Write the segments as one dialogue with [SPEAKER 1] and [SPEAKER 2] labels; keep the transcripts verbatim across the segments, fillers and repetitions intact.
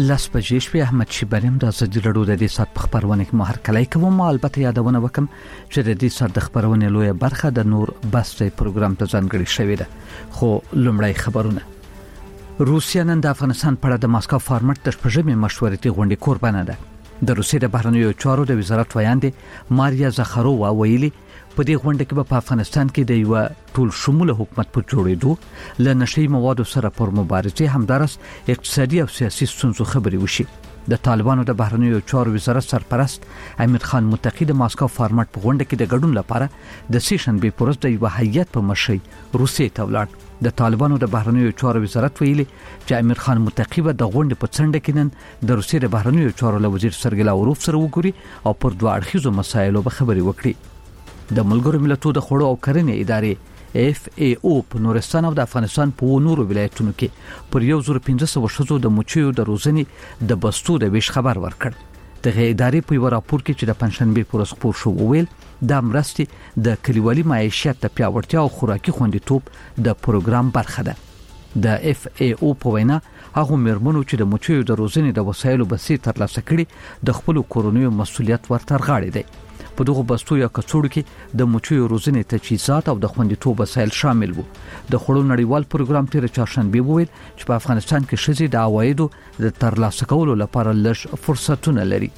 [SPEAKER 1] لاس بجې شوې. احمد شیبانیم د ازادي راډیو د دې سات په خبرونه کې مهر کلای کوم. البته یادونه وکم چې د دې سات د خبرونه لویه برخه د نور بسته پروګرام ته ځانګړي شوې ده. خو لومړی خبرونه. روسیا نن د افغانستان په اړه د ماسکو فارمټ د شپږمې مشورتي غونډې قربانه ده. د روسیې د بهرنیو چارو د وزارت ویاندې ماریا زخارووا ویلي په دې غونډه کې په افغانستان کې د یو ټول شموله حکومت په جوړېدو ل نشي موادو سره پر مبارزه همدارس اقتصادي او سیاسي ستونزو خبري وشي. د طالبانو د بهرنیو چارو وزارت سرپرست امیر خان متقی د ماسکو فارمټ په غونډه کې د ګډون لپاره د سیشن به پروس د یو هیئت په مشرۍ روسیې ته ولاړ. د طالبانو د بهرنیو چارو وزارت ویلي چې امیر خان متقی به د غونډې په څنډه کې نن د روسیې د بهرنیو چارو له وزیر سرګی لاوروف سره وګوري او پر دوه اړخیزو مسایلو به خبري وکړي. د ملګرو ملتونو د خوړو او کرنې ادارې اف ای او په نورستان او د افغانستان په نورو ولایتونو کې پر یو زر پنځه سوه شذو د مچیو د روزنې د بستو د ویش خبر ورکړ. دغه ادارې په یو راپور کې چې د پنځشنبه پر ورځ خپور شو ویل د مرستې د کلیوالي معیشت د پیاوړتیا او خوراکي خوندیتوب د پروګرام برخه ده. د اف ای او په وینا هغه مرمنو چې د مچیو د روزنې د وسایلو بسې ترلاسه کړي د خپل کورونیو مسولیت ورته غاړي دی. په دغه بستو یا کڅوړو کې د مچیو روزنې تجهیزات او د خوندیتوب وسایل شامل وو. د خوړو نړیوال پروګرام تیر چهارشنبه وویل چې په افغانستان کې شذې د عوایدو د ترلاسه کولو لپاره لږ فرصتونه لري.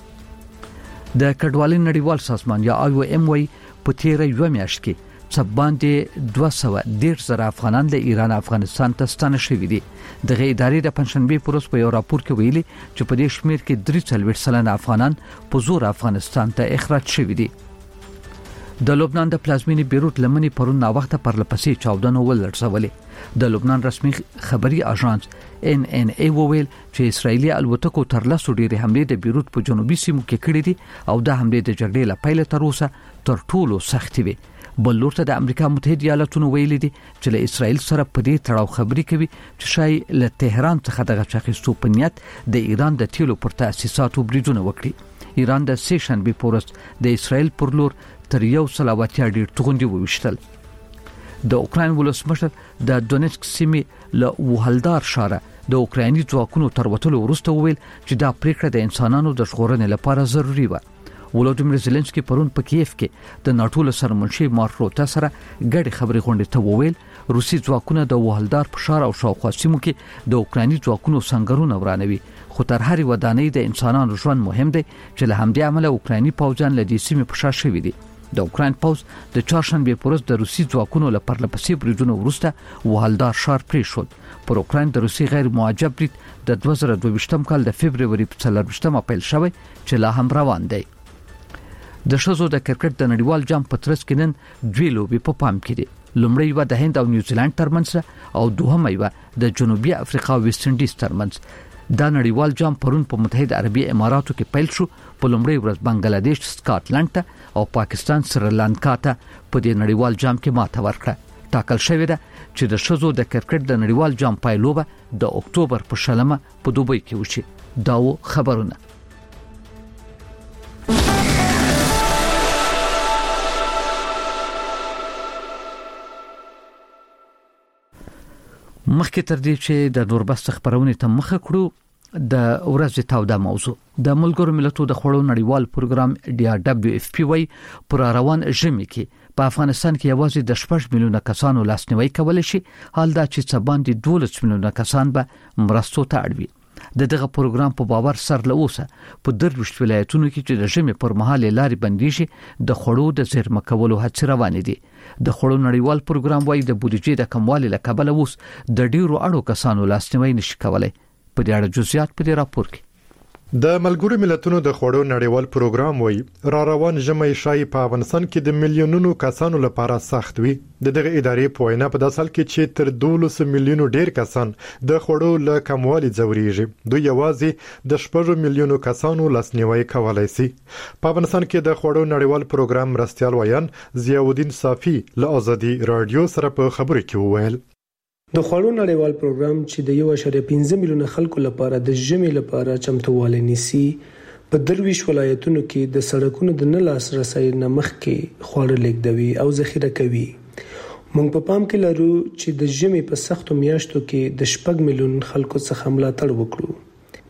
[SPEAKER 1] د کډوالۍ نړیوال سازمان یا آی او ام وای په تیر یو میاشت کې څه باندې دوه سوه دېرش زره افغانان له ایران افغانستان ته ستانه شوي دي. دغه ادارې د پنځشنبه پر ورځ په یو راپور کې ویلي چې په دې شمیر کې درې څلوېښت سلنه افغانان په زور افغانستان ته اخراج شوي دي. د لبنان د پلازمینې بیروت لمنې پرون نا وخت پر لپسې چاودنه ولړزولې. د لبنان رسمي خبري اژانس ان ان ای وویل چې اسرایلی الوتکو تر لاسو ډېرې حملې د بیروت په جنوبي سیمو کې کړې دي او د حملې د جګړې لپاره تر اوسه تر ټولو سختې وي. بل لور ته د امریکا متحده ایالاتونو ویلي دي چې له اسرایل سره په دې تړاو خبري کوي چې شای له تهران څخه دغه چاخېستو په نیت د ایران د تیلو پر تاسیساتو بریدونه وکړي. ایران د سیشن به پورس د اسرایل پر لور تر یو سلاواتیا ډیر توغندي وویشتل. د اوکراین ولسمشر د دونیتسک سیمې له وهلدار شاره د اوکرایني ځواکونو تر وټلو وروسته وویل چې دا پریکړه د انسانانو د ژغورنې لپاره ضروری و. ولودیمیر زيلنسکي پرون په کیف کې د ناتو له سرمنشي مارک روته سره ګډي خبري غونډې ته وویل روسي ځواکونه د وهلدار په شار او شاوخوا سیمو کې د اوکرایني ځواکونو څنګهونه ورانوي. خو تر هرې ودانۍ د انسانانو ژوند مهم دی چې له همدې عمله اوکرایني پوځیان له دې سیمې په شا شوي دي. د اوکراین پوځ د چهارشنبه پر ورځ د روسي ځواکونو له پرلپسې بریدونو وروسته وهلدار شار پرې شو. پر اوکراین د روسي غیر معجب برید د دوه زره دوه ویشتم کال د فبرवरी په څلرویشتمه پیل شوی چې لا هم روان دی. د شزو د کرکټ د نړیوال جام په ترڅ کې نن دوی لوبي په پام کې دي. لومړی و د هند او نیوزیلند ترمنځ او دوهمه و د جنوبي افریقا او ویسټ انډیز ترمنځ. دا نړیوال جام پرون په متحده عربي اماراتو کې پیل شو. په لومړی ورځ بنگلاديش سکاټلند ته او پاکستان سریلانکا ته په دې نړیوال جام کې ماته ورکړه. ټاکل شوې ده چې د شزو د کرکټ د نړیوال جام پایلوبه د اکتوبر په شلمه په دوبۍ کې وشي. داو خبرونه. مخکې تر دې چې د نوربست خبرونه ته مخه کړو د ورځې تاوده موضوع د ملګرو ملتونو د خوړو نړیوال پروګرام ډي آر دبليو اف پی واي پر روان ژمي کې په افغانستان کې یوازې د شپږ میلیونه کسانو لاسنیوي کول شي. حال دا چې څه باندې دولس میلیونه کسان به مرستو ته اړوي. د دغه پروګرام په باور سر له اوسه په دروشت ولایتونو کې چې د ژمي پر مهال لارې بندي شي د خوړو د زیرمه کولو هڅې روانې دي. د خوړو نړیوال پروګرام وايي د بودیجې د کموالي له کبله اوس د ډیرو اړو کسانو لاسنیوي نشي کولای. په دې اړه جزئیات په دې راپور کې.
[SPEAKER 2] د ملګرو ملتونو د خوړو نړیوال پروګرام وایي را روان ژمي شای په افغانستان کې د میلیونونو کسانو لپاره سخت وي. د دغه ادارې په وینا په داسې حال کې چې تر دولس میلیونو ډیر کسان د خوړو له کموالي ځوريږي. دوی یوازې د شپږ میلیونو کسانو لاسنیوي کولای شي. په افغانستان کې د خوړو نړیوال پروګرام مرستيال ویان ضیاءالدین صافی له ازادي رادیو سره په خبرو کې وویل
[SPEAKER 3] د خوړو نړیوال پروګرام چې د یو اعشاریه پنځه میلیونه خلکو لپاره د ژمي لپاره چمتووالی نیسي په درویش ولایتونو کې د سړکونو د نه لاسرسي نه مخکې خواړه لیږدوي او ذخیره کوي. موږ په پام کې لرو چې د ژمي په سختو میاشتو کې د شپږ میلیون خلکو څخه ملاتړ وکړو.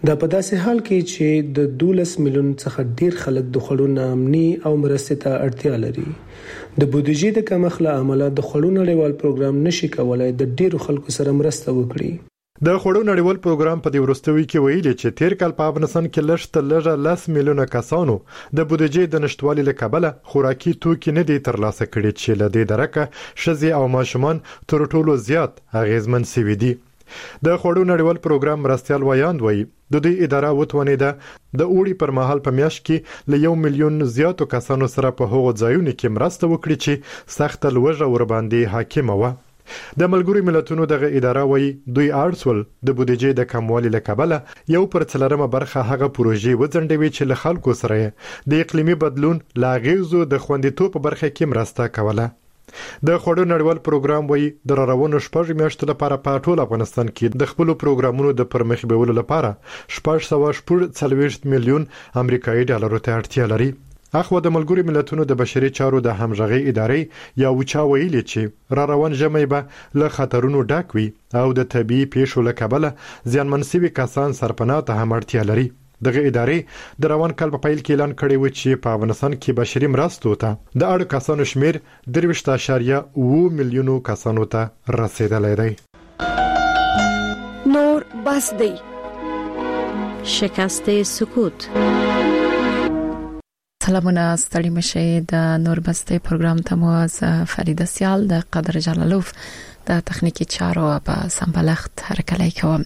[SPEAKER 3] دا په داسې حال کې چې د دولس میلیون څخه ډیر خلک د خوړو نامني او مرستې ته اړتیا لري. د بودیجې د کمښت له امله د خوړو نړیوال پروګرام نشي کولای د ډیرو خلکو سره مرسته وکړي.
[SPEAKER 2] د خوړو نړیوال پروګرام په دې وروستیو کې ویلي چې تیر کال په افغانستان کې لږ تر لږه لس میلیونه کسانو د بودیجې د نشټوالي له کبله خوراکي توکي نه دي ترلاسه کړي چې له دې درکه ښځې او ماشومان تر ټولو زیات اغیزمن شوي دي. د خوړو نړیوال پروګرام مرستيال وایاند وایي د دې اداره وتوانیده د اوړي پر مهال په میاشت کې له یو میلیون زیاتو کسانو سره په هغو ځایونو کې مرسته وکړي چې سخت لوږه ور باندې حاکمه و. د ملګرو ملتونو دغه اداره وایي دوی ارسول د بودیجې د کموالي له کبله یو پر څلرمه برخه هغه پروژې وځنډوي چې له خلکو سره د اقلیمي بدلون لاغیزو د خوندیتوب په برخه کې مرسته کوله. د خوړو نړیوال پروګرام وایي د راروانو شپږ میاشتو لپاره په ټول افغانستان کې د خپل پروګرامونو د پرمخ بیولو لپاره شپږ سوه شپږ څلوېښت میلیون امریکایي ډالرو ته اړتیا لري. اخو د ملګرو ملتونو د بشري چارو د همغږي ادارې یا وچا ویلي چې را روان ژمي به له خطرونو ډک وي او د طبي پیښو له کبله ځانمن شوي کسان سرپناه ته هم اړتیا لري. دغه ادارې د روان کال په پیل کې اعلان کړی و چې په افغانستان کې بشري مرستو ته د اړ کسانو شمیر درویشت اشاریه اوه میلیونو کسانو ته رسیدلی دی.
[SPEAKER 4] نور بس دی شکست سکوت. سلامونه ستړي مشه د نور بس دی پروګرام ته مو از فریده سیال د قدر جلالوف د تخنیکی چارو په سمبلخت هرکلی کوم.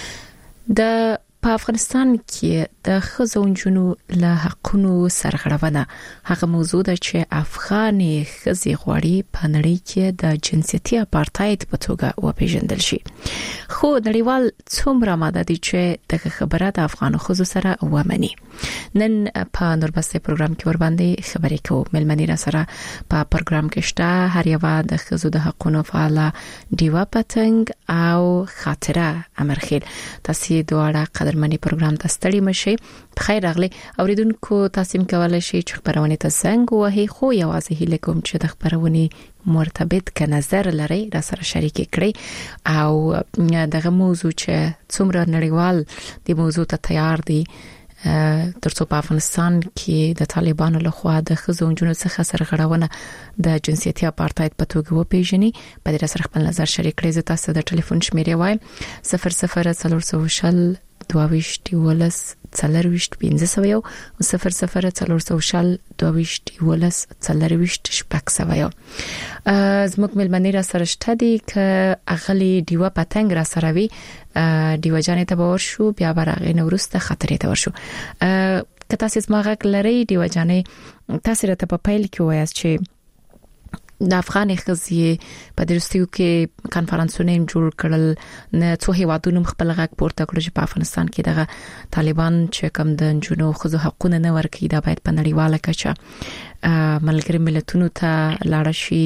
[SPEAKER 4] د په افغانستان کې د ښځو نجونو له حقونو سرغړونه هغه موضوع ده چې افغاني ښځې غواړي په نړۍ کې د جنسیتي اپارټاید په توګه وپیژندل شي. خو نړیوال څومره ماده دي چې د خبره د افغانو ښځو سره ومني. نن په نوربسته پروګرام کې ور باندې خبرې کوو. ملمنی را سره په پروګرام کې شته هر یو د ښځو د حقونو فعال دیوا پتنګ او خاطره امرخیل. تاسو دواړه منی پروګرام ته ستړي مشي. بخیر راغلی اوریدونکو، تاسو کولای شئ چې خبرونه ته زنګ وهئ، خو یوازې هیله کوم چې د خبرونه مرتبط ک نظر لري را سره شریک کړئ او دغه موضوع چې څومره نړیوال دی موضوع ته تیار دي ترڅو په افغانستان کې د طالبانو لخوا د ښځو نجونو څخه سرغړونه د جنسیتي اپارټاید په توګه وپیژني. په دې سره خپل نظر شریک کړئ. زه تاسو د ټلیفون شمیرې وایم صفر صفر څلور شل دوه ولس څلرويشت پنځه سوه یو او صفر صفر څلور شل دوه ولس څلرويشت شپږ سوه یو. زموږ ملمنی را سره شته دي ک اغلی دیوا پتنګ را سره وی دیوا جانې ته باور شو بیا برغه نورسته خطرې ته ورشو. که تاسو زماغه لري دیوا جانې تاسو راته په پیل کې وایاست چې د افغان ښځې په درستیو کې کانفرنسونه جوړ کړل، نه څو هیوادونو خپل غږ پورته کړ چې په افغانستان کې دغه طالبان چې کوم د جنونو ښځو حقوقونه نه ورکړي دا باید په نړیواله کچه ملګری ملتونو ته لاړ شي.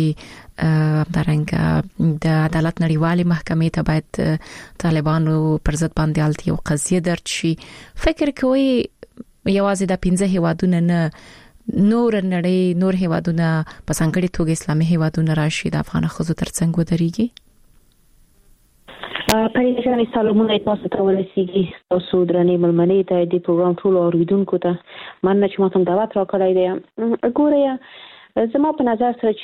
[SPEAKER 4] همدارنګه د عدالت نړیوالې محکمې ته باید طالبانو پر ضد باندې الته یو قضیه درج شي. فکر کوي یوازې د پنځه هیوادونو نه نور نړۍ نور هیوادونه په څنګه توګه اسلامي هیوادونه راشي د افغان ښځو ترڅنګ ودرېږي؟
[SPEAKER 5] پریږدئ سلامونه تاسو ته ورسیږي. تاسو درنې ملمنې ته د پروګرام ټول اوریدونکو ته مننه چې ماته دعوت راکړی دی. ګوره زما په نظر سره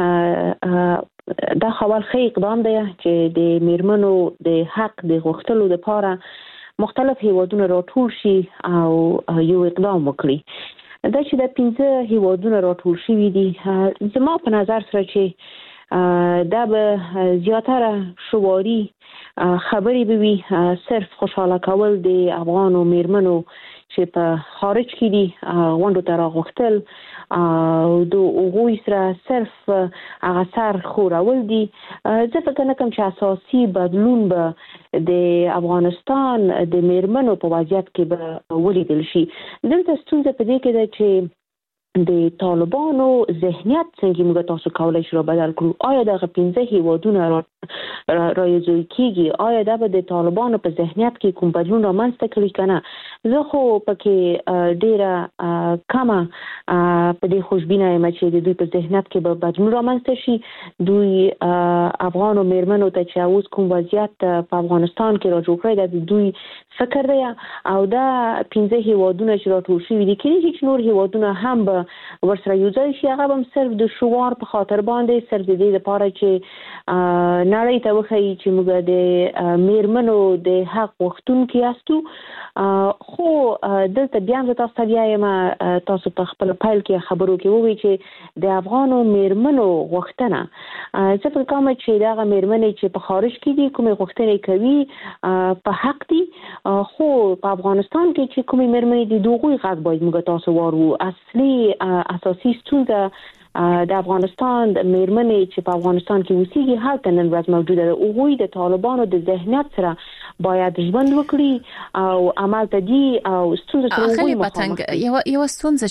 [SPEAKER 5] چې دا خبر ښه اقدام دی چې د میرمنو د حق د غوښتلو لپاره مختلف هیوادونه راټول شي او یو اقدام وکړي. دا چې د پنځه هیوادونو راټول شوي دي زما په نظر سره چې دا به زیاتره شواري خبرې به وي، صرف خوشاله کول د افغانو میرمنو چې په خارج کې دي غونډو ته راغوښتل او د هغوی سره صرف هغه سر خورول دي. زه فکر نه کوم چې اساسي بدلون به د افغانستان د میرمنو په وضعیت کې به ولیدل شي. دلته ستونزه په دې کې ده چې د طالبانو ذهنیت څنګه موږ تاسو کولای شو بدل کړو. آیا دغه پنځه هیوادونه رايزوي کیږي آیا دا به د طالبانو په ذهنیت کې کوم بدلون رامنځته کړي کنه. زه خو پکې ډیره کمه په دې خوشبینه یم چې د دوی په ذهنیت کې به بدلون رامنځته شي. دوی افغان میرمنو ته چې اوس کوم وضعیت په افغانستان کې راجوړ کړی د دوی فکر دی او دا پنځه هیوادونه چې راټول شوي دي کې هیڅ نور هیوادونه هم به ورسره یوځای شي. هغه هم صرف د شوار په خاطر باندې صرف د دې لپاره چې نړۍ ته وښیي چې موږ د میرمنو د حق غوښتونکي یاستو. خو دلته بیا هم تاسو ته وایم تاسو په خپل پیل کې خبرو کې وویل چې د افغانو میرمنو غوښتنه څه په کومه چې دا میرمنې چې په خارج کې دي کومه غوښتنه کوي په حق دي. خو په افغانستان کې چې کومې میرمنې دي دوی غږ باید موږ تاسو وارو. اصلي اساسي ستونزه د افغانستان د میرمنې چې په افغانستان کې اوسېږي هلته نن ورځ موجوده ده. هغوی د طالبانو د ذهنیت سره باید ژوند وکړي او عمل ته دي او ستونزه سره
[SPEAKER 4] خلي بتنګ یو یو ستونزه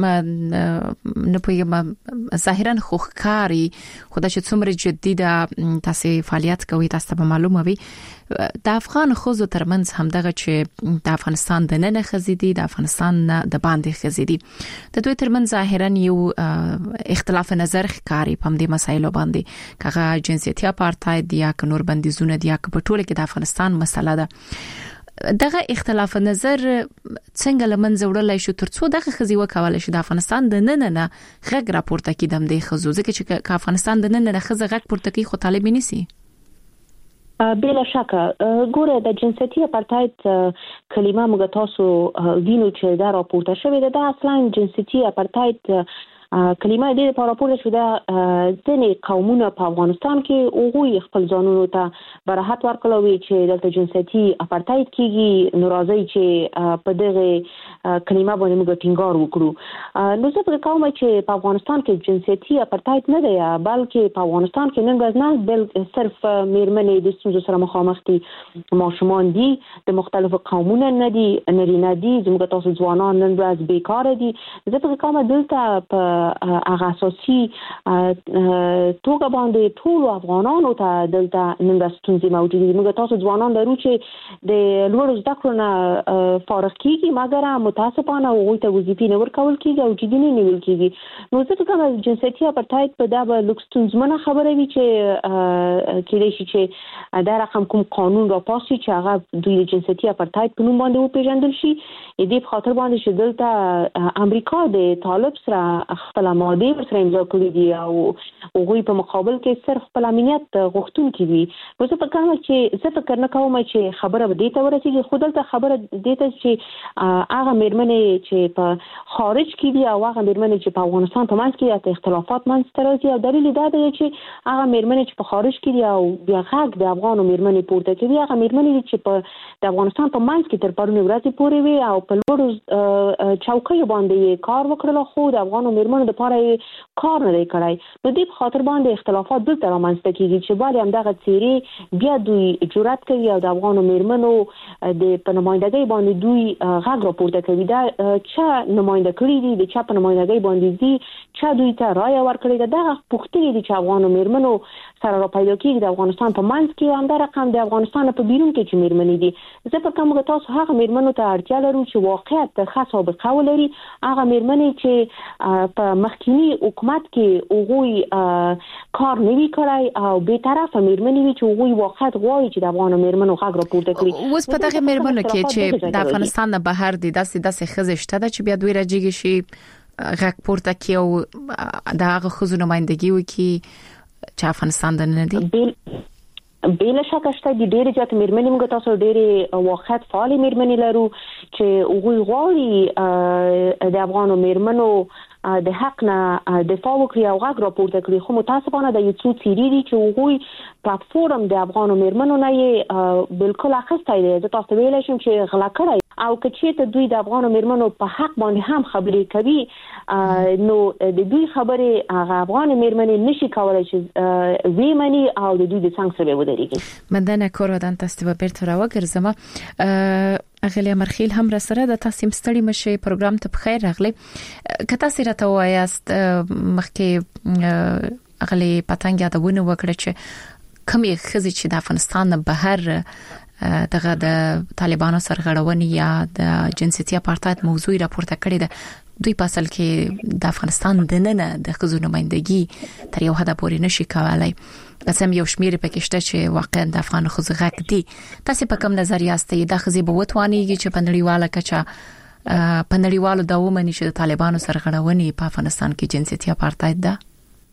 [SPEAKER 4] چې نه پوهیږم ظاهرا خوخکاری خدای چې څومره جدي ده تاسو فعالیت کوي تاسو به معلومه وي د افغان خوځو ترمنځ همدغه چې د افغانستان د نن خزيدي د افغانستان د باندې خزيدي د دوی ترمنځ ظاهرا یو اختلاف نظر ښکاری په دې مسایلو باندې کغه جنسیتي اپارټاید یا نور بندیزونه دي یا په ټوله کې د افغانستان مسله ده. دغه اختلاف نظر څنګه لمنځه وړلای شو ترڅو دغه خزي وکولای شي د افغانستان د نن نه غږ راپورته کیدم د خزو ځکه چې افغانستان د نن نه خزه غږ پورته کوي خو طالب نيسي.
[SPEAKER 5] بلا شکه ګوره د جنسیتي اپارټاید کلمه موږ تاسو وینو چې دا راپورته شوې ده. دا اصلا جنسیتي اپارټاید کلمه دې لپاره راپورته شوه د ځینې قومونه په افغانستان کې هغوی خپل ځانونو ته براحت ورکړل چې دلته جنسیتي اپارټاید کیږي. نو راځي چې په دغه کلمه باندې موږ ټینګار وکړو. نو زه په کومه چې په افغانستان کې جنسیتي اپارټاید نه دی بلکې په افغانستان کې نن ورځ نه بل صرف میرمنې د ستونزو سره مخامخ دي. ماشومان دي د مختلفو قومونو نه دي نارینه دي زموږ تاسو ځوانان نن ورځ بیکاره دي. زه په کومه دلته په هغه اساسي توګه باندې ټول افغانانو ته دلته نن د ستونزې موجود دي. موږ تاسو ځوانان درو چې د لوړ زده کړو نه فارغ کیږي مګر متاسفانه هغوی ته وظیفې نه ورکول کیږي او جدي نه نیول کیږي. نو ځکه کوم جنسیتي اپارټاید په دا به لوکستونزمنه خبره وي چې کېدای شي چې دا رقم کوم قانون را پاسي چې هغه دوی جنسیتي اپارټاید په نوم باندې وپیژندل شي. دې په خاطر باندې چې دلته امریکا د طالب سره خپل ماده ورسره امضا کړې دي او هغوی په مقابل کې صرف خپل امنیت غوښتونکي دي. نو زه فکر کوم چې زه فکر نه کوم چې خبره به دې ته ورسېږي خو دلته خبره دې ته چې هغه میرمنې چې په خارج کې دي او هغه میرمنې چې په افغانستان په منځ کې د اختلافات منځته راځي او دلیل دا دی چې هغه میرمنې چې په خارج کې دي او بیا غږ د افغانو میرمنې پورته کوي هغه میرمنې چې په د افغانستان په منځ کې تر پرونی ورځې پورې وي او په لوړو چوکیو باندې کار وکړل خو د افغانو میرمنو د لپاره کار نه دی کړی. نو دې په خاطر باندې اختلافات دلته رامنځته کیږي چې باید هم دغه څیرې بیا دوی جرأت کوي او د افغانو میرمنو د په نمائندګۍ باندې دوی غږ راپورته کوي. دا چې نماینده کړي دي د چا په نمائندګۍ باندې دي چې دوی ته رائے ورکړي ده دغه پوښتنې دي چې افغانو میرمنو سره را پیدا کیږي د افغانستان په منځ کې هم دا رقم د افغانستان په بیرون کې چې میرمنې دي. زه په کومه تاسو هغه میرمنو ته اړتیا لرو چې واقعیت ښه سابقه ولري. هغه میرمنې چې په مخکینی حکومت کې هغوی کار نه وی کړای او به طرفه میرمنې وی چې هغوی واقعیت غواړي چې د افغان میرمنو غږ راپورته کړي.
[SPEAKER 4] اوس په دغه میرمنو کې چې د افغانستان نه بهر دي داسې داسې خزشته ده چې بیا دوی راځي شي غږ پورته کوي او د هغه خزو نمائندګي وکړي چې افغانستان د نه دي.
[SPEAKER 5] بلا شکه شته د ډېرې زیات میرمنې موږ تاسو ډېرې واقعیت فعال میرمنې لرو چې هغوی غواړي د افغانو میرمنو د حق نه دفاع وکړي او غږ راپورته کړي خو متاسفانه د یو څو څیرې دي چې هغوی پلیټفارم د افغانو میرمنو نه یې بالکل اخیستی دی. زه تاسو ویلی شم چې غلا کړی او که چېرته دوی د افغانو میرمنو په حق باندې هم خبرې کوي نو د دوی خبرې هغه افغان میرمنې نشي کولای چې وی مني او د دوی د څنګ سره ودرېږي.
[SPEAKER 4] مندنه کورودان تاسو به بیرته راوګرځم. اغلی مرخیل هم را سره د تاسو مستړی مشه پروګرام ته بخیر راغلی. که تاسو راته وایاست مخکې اغلی پتنګ یادونه وکړه چې کومې خزي چې د افغانستان بهر دغه د طالبانو سرغړونې یا د جنسيتي اپارټاید موضوع راپورته کړې ده دوی په اصل کې د افغانستان د نن د خزو نمائندګي تر یو حد پورې نشي کولای. قسم یو شمیر پکې شته چې واقعا د افغان خزو غږ دي. تاسو په کوم نظر یاستئ د خزي به وتوانیږي چې په نړیواله کچه په نړیوالو داومني چې د طالبانو سرغړونې په افغانستان کې جنسيتي اپارټاید ده؟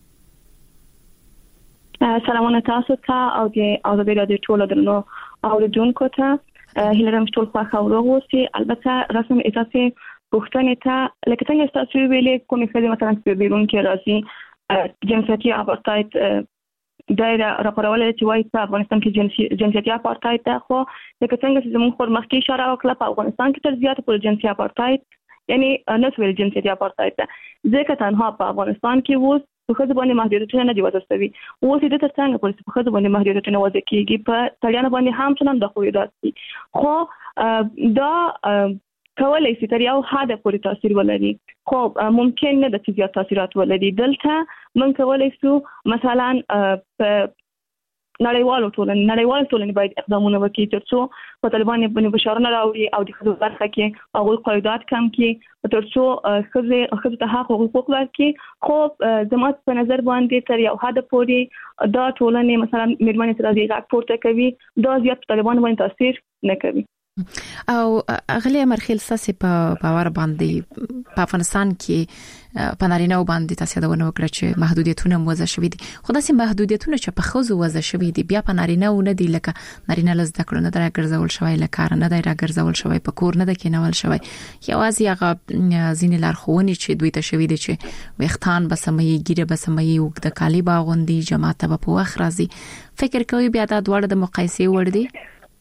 [SPEAKER 6] سلامونه تاسو ته او د ازادي رادیو ټولو درنو اوریدونکو ته هیله لرم ټول خو خبرو وسی. البته رسم اساسي پښتنې ته لکه څنګه تاسو ویلې کومې خدمات مثلا په بیرون کې راځي جنسيتي اپارټاید دایره راپورول چې وایي په افغانستان کې جنسيتي اپارټاید ده، خو لکه څنګه چې زموږ خور مخکې اشاره وکړه په افغانستان کې تر زیاته پر جنسيتي اپارټاید یعنی نسویل جنسيتي اپارټاید ده ځکه تنها په افغانستان کې وو په خځو باندې محدودیتونه نه دی وضع شوی. اوس دې تر څنګه په خځو باندې محدودیتونه وضع کیږي په تړیانه باندې هم څنګه د خویدات دي، خو دا کولای شي تر یو حد پورې تاثیر ولري، خو ممکن نه د زیات تاثیرات ولري. دلته من کولای شو مثلا په نړیوالو ټولنې نړیوالو ټولنې باید اقدامونه وکړي ترڅو په طالبان باندې بشارونه راوړي او د خځو برخه کې هغه قواعد کم کړي ترڅو خځې خځو ته حق او حقوق ورکړي. خو زموږ په نظر باندې تر یو حد پورې دا ټولنې مثلا میرمنې تر دې غږ پورته کوي، دا زیات طالبان باندې تاثیر نه کوي.
[SPEAKER 4] او اغلی مرخیل ساسي په باور باندې په افغانستان کې په نارینه باندې تاسو دا ونه وکړه چې محدودیتونه موزه شوي دي، خو داسې محدودیتونه چې په خزو وزه شوي دي بیا په نارینه نه دي، لکه نارینه لزده کړو نه درګرځول شوی، لکه نه دی راګرځول شوی، په کور نه د کېنول شوی، یوازې هغه ځینې لارښوونې چې دوی ته شوي دي چې وختان بسمي ګیره بسمي او د کالی باغوندي جماعت په وخت راځي. فکر کوي بیا دا دوړ د مقایسې وړ دي؟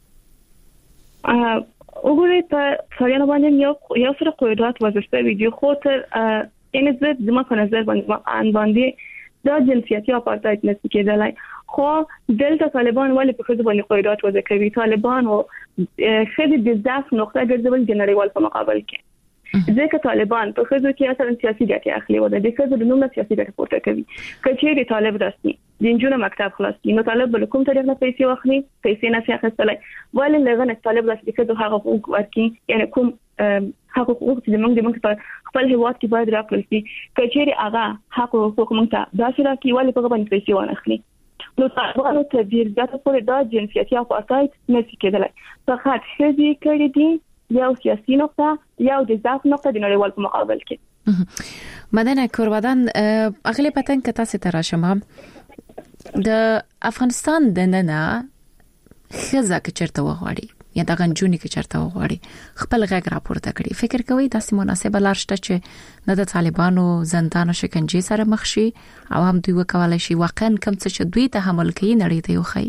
[SPEAKER 6] وګورئ په سړیانو باندې یو یو سره قواعد وضع شوي دي، خو تر ان زه د ما په نظر باندې ان باندې دا جنسيتي اپارټاید نشي کېدلای. خو دلته طالبان ولې په خځو باندې قواعد وضع کوي؟ طالبان او خځې د ضعف نقطه ګرځول د نړیوال په مقابل کې، ځکه طالبان په خځو کې اصلا سیاسي ګټه اخلي او د خځو د نوم سیاسي ګټه پورته کوي. کچېری طالب راسي د انجونو مکتب خلاص نو طالب بل کوم طریقه نه پیسې واخلي، پیسې نه اخیستلای، ولې لغنه طالب راسي چې هغه حقوق ورکړي، یعنی کوم حق حقوق چې موږ د موږ په خپل هیواد کې باید راکړل شي. کچېری هغه حق حقوق موږ ته دا شي راکړي ولې په باندې پیسې ونه اخلي. نو طالبانو ته ډیر ځکه پورې دا جنسيتي اپارټاید نشي کېدلای. فقط خځې کړي دي یو سیاسي نقطه یو د ضعف نقطه د نړیوال په مقابل کې.
[SPEAKER 4] مدنه کوروادان اغلی پتن که تاسو ته راشم د افغانستان د ننه خزه کې چرته وغواړي یا د غنجونی کې چرته وغواړي خپل غږ راپورته کړي، فکر کوي داسې مناسبه لار شته چې نه د طالبانو زندان او شکنجې سره مخ شي او هم دوی وکولای شي واقعا کوم څه چې دوی ته حمل کوي نړۍ ته وخی؟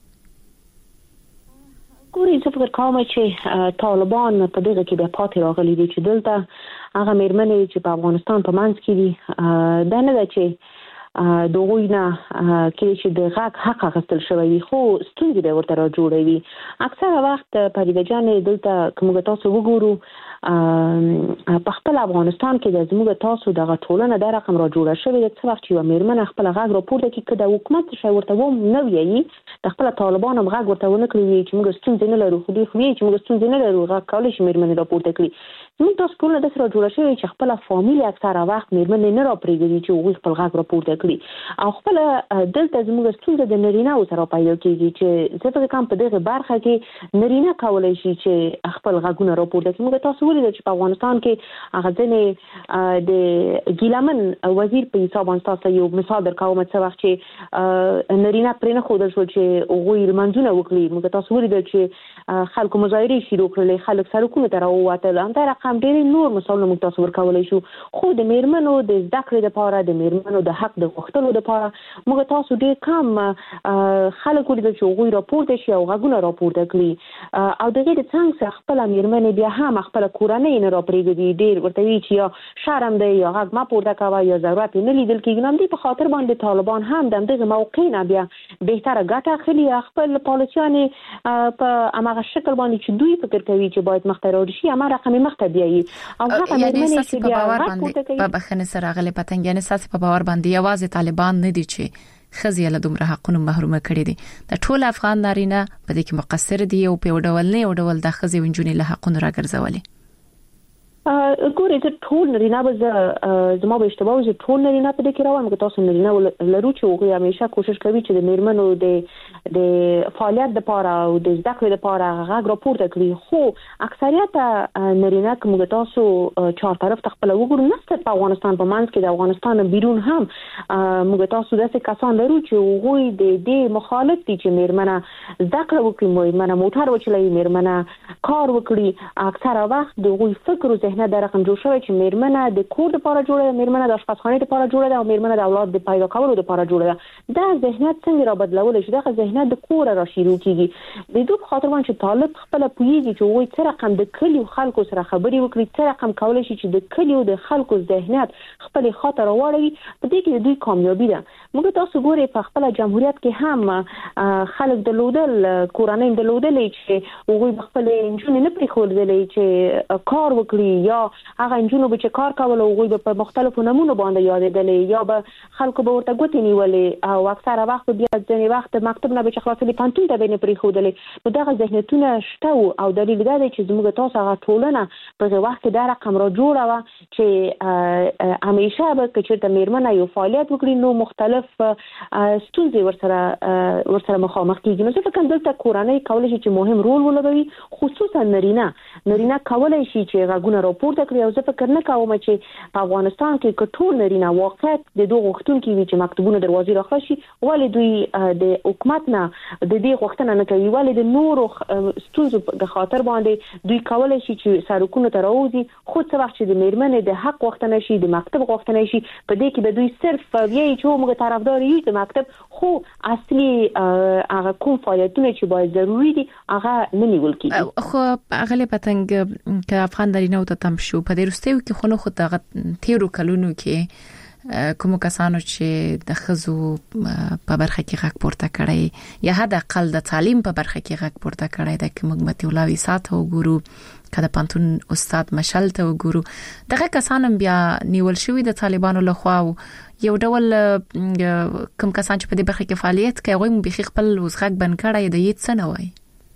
[SPEAKER 5] ګوري زه فکر کوم چې طالبان په دغه کې بیا پاتې راغلي دي چې دلته هغه میرمنې چې په افغانستان په منځ کې دي دا نه ده چې دوی نه کې چې د حق حق غوښتل شوی، خو ستونزې به ورته را جوړوي. اکثره وخت پریده جان دلته کومه تاسو وګورو په خپل افغانستان کې د زموږ تاسو دغه ټولنه د رقم را جوړه شوی د څه وخت چې میرمن خپل غږ راپورته کوي کده حکومت شي ورته و نو ویي د خپل طالبانو غږ ورته ونه کړی چې موږ ستونزې نه لرو، خو دوی خو چې موږ ستونزې نه لرو غږ کولای شي میرمن راپورته کړي. موږ تاسو ټول د سره جوړه شوی چې خپل فامیل اکثره وخت میرمن نه راپریږي چې هغه خپل غږ راپورته کړي او خپل دلته زموږ ستونزې د نرینه سره پیدا کیږي چې زه فکر کوم په دغه برخه کې نرینه کولای شي چې خپل غږونه راپورته کړي. موږ تاسو ولې چې په افغانستان کې هغه ځنې د ګیلمن وزیر په حساب تاسو یو مثال درکوم چې وخت چې نرینه پرې نه خوده شو چې هغه منځونه وکړي. موږ تاسو ولې چې خلکو مظاهره شروع کړل، خلک سرکونه ته راووتل، هم دا رقم ډېر نور مثالونه موږ تاسو ورکولای شو. خو د میرمنو د زده کړې لپاره د میرمنو د حق د غوښتلو لپاره موږ تاسو ډېر کم خلک ولې چې هغه راپورته شي او غږونه راپورته کړي او دغه د څنګه خپل میرمنې بیا هم خپل کورنۍ نه راپریږدي، ډېر ورته وی چې یا شرم دی یا غږ ما پورته کوي یا ضرورت نه لیدل کېږي. نو دې په خاطر باندې طالبان هم دغه موقع نه بیا بهتره ګټه اخلي خپل پالیسیانې په هغه شکل باندې چې دوی فکر کوي چې باید مخترع شي هغه رقم مخته بیایي او هغه میرمنې چې بیا
[SPEAKER 4] په بخنه سره غلې پتنګ یعنی ساس په باور باندې یوازې طالبان نه دي چې خزي له دومره حقونو محرومه کړي دي د ټول افغان نارینه په دې کې مقصر دي او په ډول نه او ډول د خزي ونجونې له حقونو راګرځولي
[SPEAKER 5] ګورې ته ټول نارینه به زما به اشتباه وي ټول نارینه په دې کې راوړم که تاسو نارینه لرو چې هغوی همیشه کوشش کوي چې د میرمنو د د فعالیت لپاره او د زده کړې لپاره غږ راپورته کړي خو اکثریت نارینه که موږ تاسو چهار طرف ته خپل وګورو نه په افغانستان په منځ کې د افغانستان بیرون هم موږ تاسو داسې کسان لرو چې هغوی د دې مخالف دي چې میرمنه زده کړه وکړي میرمنه موټر وچلوي میرمنه کار وکړي اکثره وخت د هغوی فکر او ذهنیت د رقم جوړ شوی چې میرمنه د کور لپاره جوړه ده میرمنه د آشپزخانې لپاره جوړه ده او میرمنه د اولاد د پیدا کولو لپاره جوړه ده دا ذهنیت څنګه را بدلول شي دا ذهنیت د کور را شروع کیږي د دوه خاطر باندې چې طالب خپل پویږي چې وایي څه رقم د کلیو خلکو سره خبري وکړي څه رقم کولای شي چې د کلیو د خلکو ذهنیت خپل خاطر واړوي په دې کې دوی کامیابی ده موږ تاسو ګوري په خپل جمهوریت کې هم خلک د لودل کورانه د لودل چې وګوي خپل انجونې نه پرې خولدلې چې کار وکړي یا هغه انجونو به چې کار کول او غوي په مختلفو نمونه باندې یادېدلې یا به خلکو به ورته ګوتې نیولې او اکثره وخت بیا ځینې وخت مکتب نه به چې خلاصې پانتون ته به نه پرې خولدلې نو دغه ذهنیتونه شته او دلیل دا دی چې زموږ تاسو هغه ټولنه په وخت کې دا رقم را جوړه و چې همیشه به چې میرمنه یو فعالیت وکړي نو مختلف ستونزې ورسره ورسره مخامخ کیږي نو څه کوم دلته کورنۍ کولای شي چې مهم رول ولوبوي خصوصا نارینه نارینه کولای شي چې غوونه راپورته کړي او زه فکر نه کوم چې په افغانستان کې کټول نارینه واقعا د دوه غوښتونکو وی چې مکتوبونه دروازې راخشي ولې دوی د حکومت نه د دې غوښتنه نه کوي ولې د نورو ستونزو د خاطر باندې دوی کولای شي چې سرکونه ته راوځي خو څه وخت چې د میرمنې د حق غوښتنه شي د مکتب غوښتنه شي په دې کې به دوی صرف وی چې موږ طرفدار یو د مکتب خو اصلي هغه کوم فعالیتونه چې باید ضروری دي هغه نه نیول کیږي
[SPEAKER 4] خو هغه له پتنګ ک افغان نارینه ته تم شو په دې رستیو کې خو نو خو د تیرو کلونو کې کوم کسانو چې د خزو په برخه کې غږ پورته کړي یا حد اقل د تعلیم په برخه کې غږ پورته کړي د کومګمتي ولاوي ساته وګورو کله پانتون استاد مشل ته وګورو دغه کسان بیا نیول شوی د طالبانو لخوا یو ډول کوم کسان چې په دې برخه کې فعالیت کوي هغه به خپل وسغږ بن کړي د یت سنه وای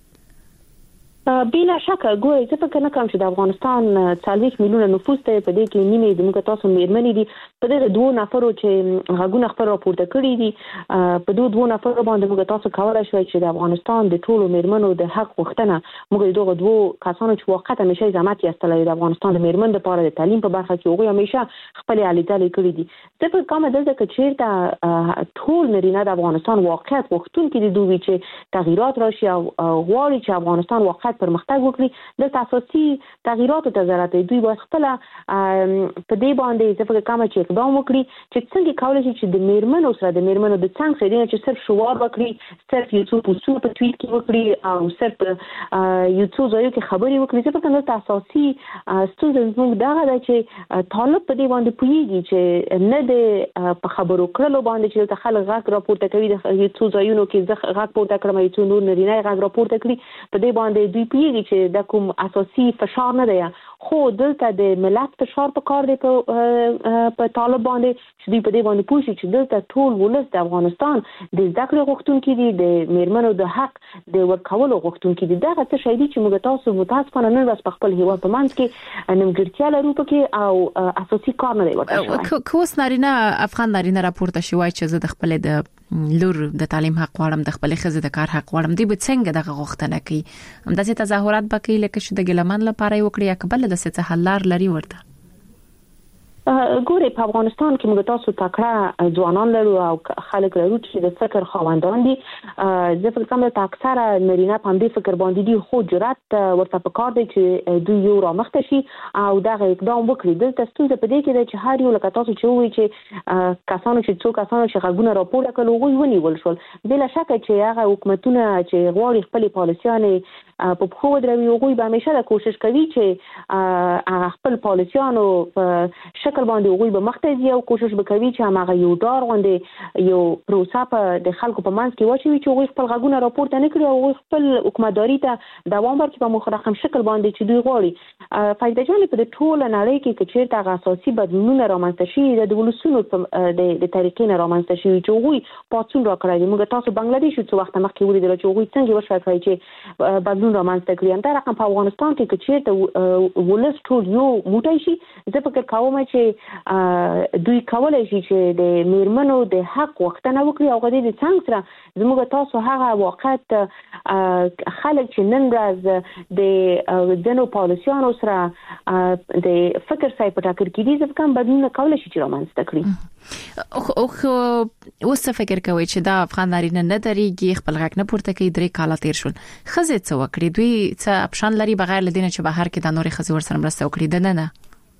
[SPEAKER 5] بلا شک ګورې څه فکر نه کوم چې د افغانستان څلوېښت میلیونه نفوس ته په دې کې نیمه د موږ تاسو میرمنې دي په دې دوه نفرو چې غږونه خبر راپورته کړی دي په دوه دوه نفرو باندې موږ تاسو کولای شو چې د افغانستان د ټولو میرمنو د حق غوښتنه موږ دغه دوه کسانو چې واقعا همیشه زحمت یستلې د افغانستان د میرمن لپاره د تعلیم په برخه کې هغه همیشه خپل اړیدلې کړې دي څه په کومه دلته کې چیرته ټول نارینه د افغانستان واقعیت غوښتونکي دي دوی چې تغیرات راشي او غواړي چې افغانستان واقعا پرمختګ وکړي د اساسي تغیراتو ته ضرورت دی دوی باید خپل په دې باندې ځکه کوم چې اقدام وکړي چې څنګه کولای شي چې د میرمنو سره د میرمنو د څنګه خېدنه چې صرف شوار وکړي صرف یو څو پوسټونه په ټویټ کې وکړي او صرف یو څو ځایو کې خبري وکړي چې په کومه اساسي ستونزه زموږ دغه ده چې طالب په دې باندې پوهیږي چې نه د په خبرو کړلو باندې چې د خلک غږ راپورته کوي د یو څو ځایونو کې ځخ غږ پورته کړم یو څو نور نارینه غږ راپورته کړي په دې باندې دوی پیږي چې د کوم اساسي فشار نه دی خو دلته د ملت فشار په کار دی په په طالب باندې چې دوی په دې باندې پوښي چې دلته ټول ولس د افغانستان د زده کړې غوښتونکي دي د میرمنو د حق د ورکولو غوښتونکي دي دا څه شی دی چې موږ تاسو متاسفانه نن ورځ په خپل هیواد په منځ کې نیمګړتیا لرو پکې او اساسي کار نه دی ورته
[SPEAKER 4] کوس نارینه افغان نارینه راپورته شوی چې زه د خپل د لور د تعلیم حق غواړم د خپل خزې د کار حق غواړم دی به څنګه دغه غوښتنه کوي همداسې تظاهرات وکړي لکه چې د ګلمن لپاره وکړي یا قبل د څه حل لار لري ورته
[SPEAKER 5] ګورې په افغانستان کې موږ تاسو تکړه ځوانان لرو او خلک لرو چې د فکر خاوندان دي زه فکر کوم چې اکثره نارینه په دې فکر باندې دي خو جرأت ورته پکار دی چې دوی یو رامخته شي او دغه اقدام وکړي دلته ستونزه په دې کې ده چې هر یو لکه تاسو چې وایي چې کسانو چې څو کسانو چې غږونه راپورته کړل هغوی ونیول شول بلا شک چې هغه حکومتونه چې غواړي خپل پالیسیانې په خو دروي هغوی به همیشه کوشش کوي چې هغه خپل پالیسیانو په شکل باندې هغوی به مخته ځي او کوشش وکوي چې هغه یو ډار غونډه یو پروسه په د خلکو په منځ کې واچوي چې هغوی خپل غږونه راپورته نه کړي او هغوی خپل حکومتداري ته دوام ورکړي په مخرخم شکل باندې چې دوی غواړي. فایده جان په ټوله نړۍ کې چې چیرته هغه اساسي بدلونونه رامنځته شي د ولسونو د د طریقې نه رامنځته شي چې هغوی پاتون راکړي. موږ تاسو بنگلاديش څو وخت مخکې ولیدل چې هغوی څنګه وشوي چې بدلون رامنځته کړي. هم دا رقم په افغانستان کې چې چیرته ولس ټول یو موټی شي زه فکر کوم چې دوی کولای شي چې د میرمنو د حق وختنه وکړي او غوډې د څنګه سره زموږ تاسو هغه وخت خلک چې نن ورځ د دنو پالیسیانو سره د فکر سای په ټاکر کې دي ځکه کوم بدلون کولای شي چې رامنځته کړي.
[SPEAKER 4] او خو اوس فکر کوي چې دا افغان نارینه نه درېږي خپل غږ نه پورته کوي درې کاله تیر شول خزه څه وکړي دوی څه اپشن لري بغیر لدینه چې بهر کې د نوري خزي ورسره مرسته وکړي د نه نه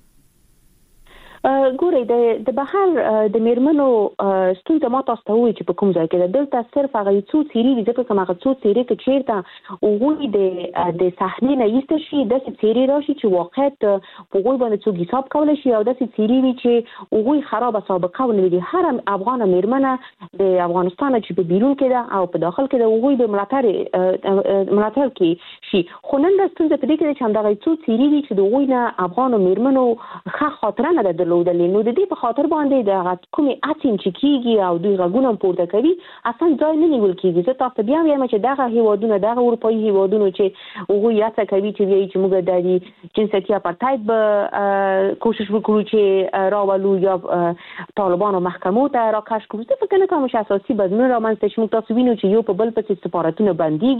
[SPEAKER 5] ګوري د د بهر د میرمنو ستونزه ما تاسو ته وایي چې په کوم ځای کې د دلته صرف هغه څو سيري دي ځکه کوم هغه څو سيري کې چیرته وګوري د د صحنې نه ایست شي د سيري راشي چې واقعیت په وګړي باندې څو حساب کولای شي او د سيري وی چې وګړي خراب سابقه ولري. هر افغان میرمنه د افغانستان چې په بیرون کې ده او په داخل کې د وګړي د ملاتړ ملاتړ کې شي. خو نن د ستونزه په دې کې چې همدغه څو سيري دي چې د وګړي نه افغان میرمنو ښه خاطره نه ده نو د دې په خاطر باندې د کومې اټین چې کیږي او دوی غږونه پورته کوي اصلا ځای نه نیول کیږي. زه تاسو بیا وایم چې دغه هیوادونه دغه اروپایي هیوادونه چې هغه یاڅه کوي چې وایي چې موږ د جنسیتي اپارتاید به کوشش وکړو چې راولو یا طالبانو محکمو ته راکش کړو. څه فکر نه کوم چې اساسي بدلون رامنځته شي. موږ تاسو وینو چې یو په بل پسې سفارتونه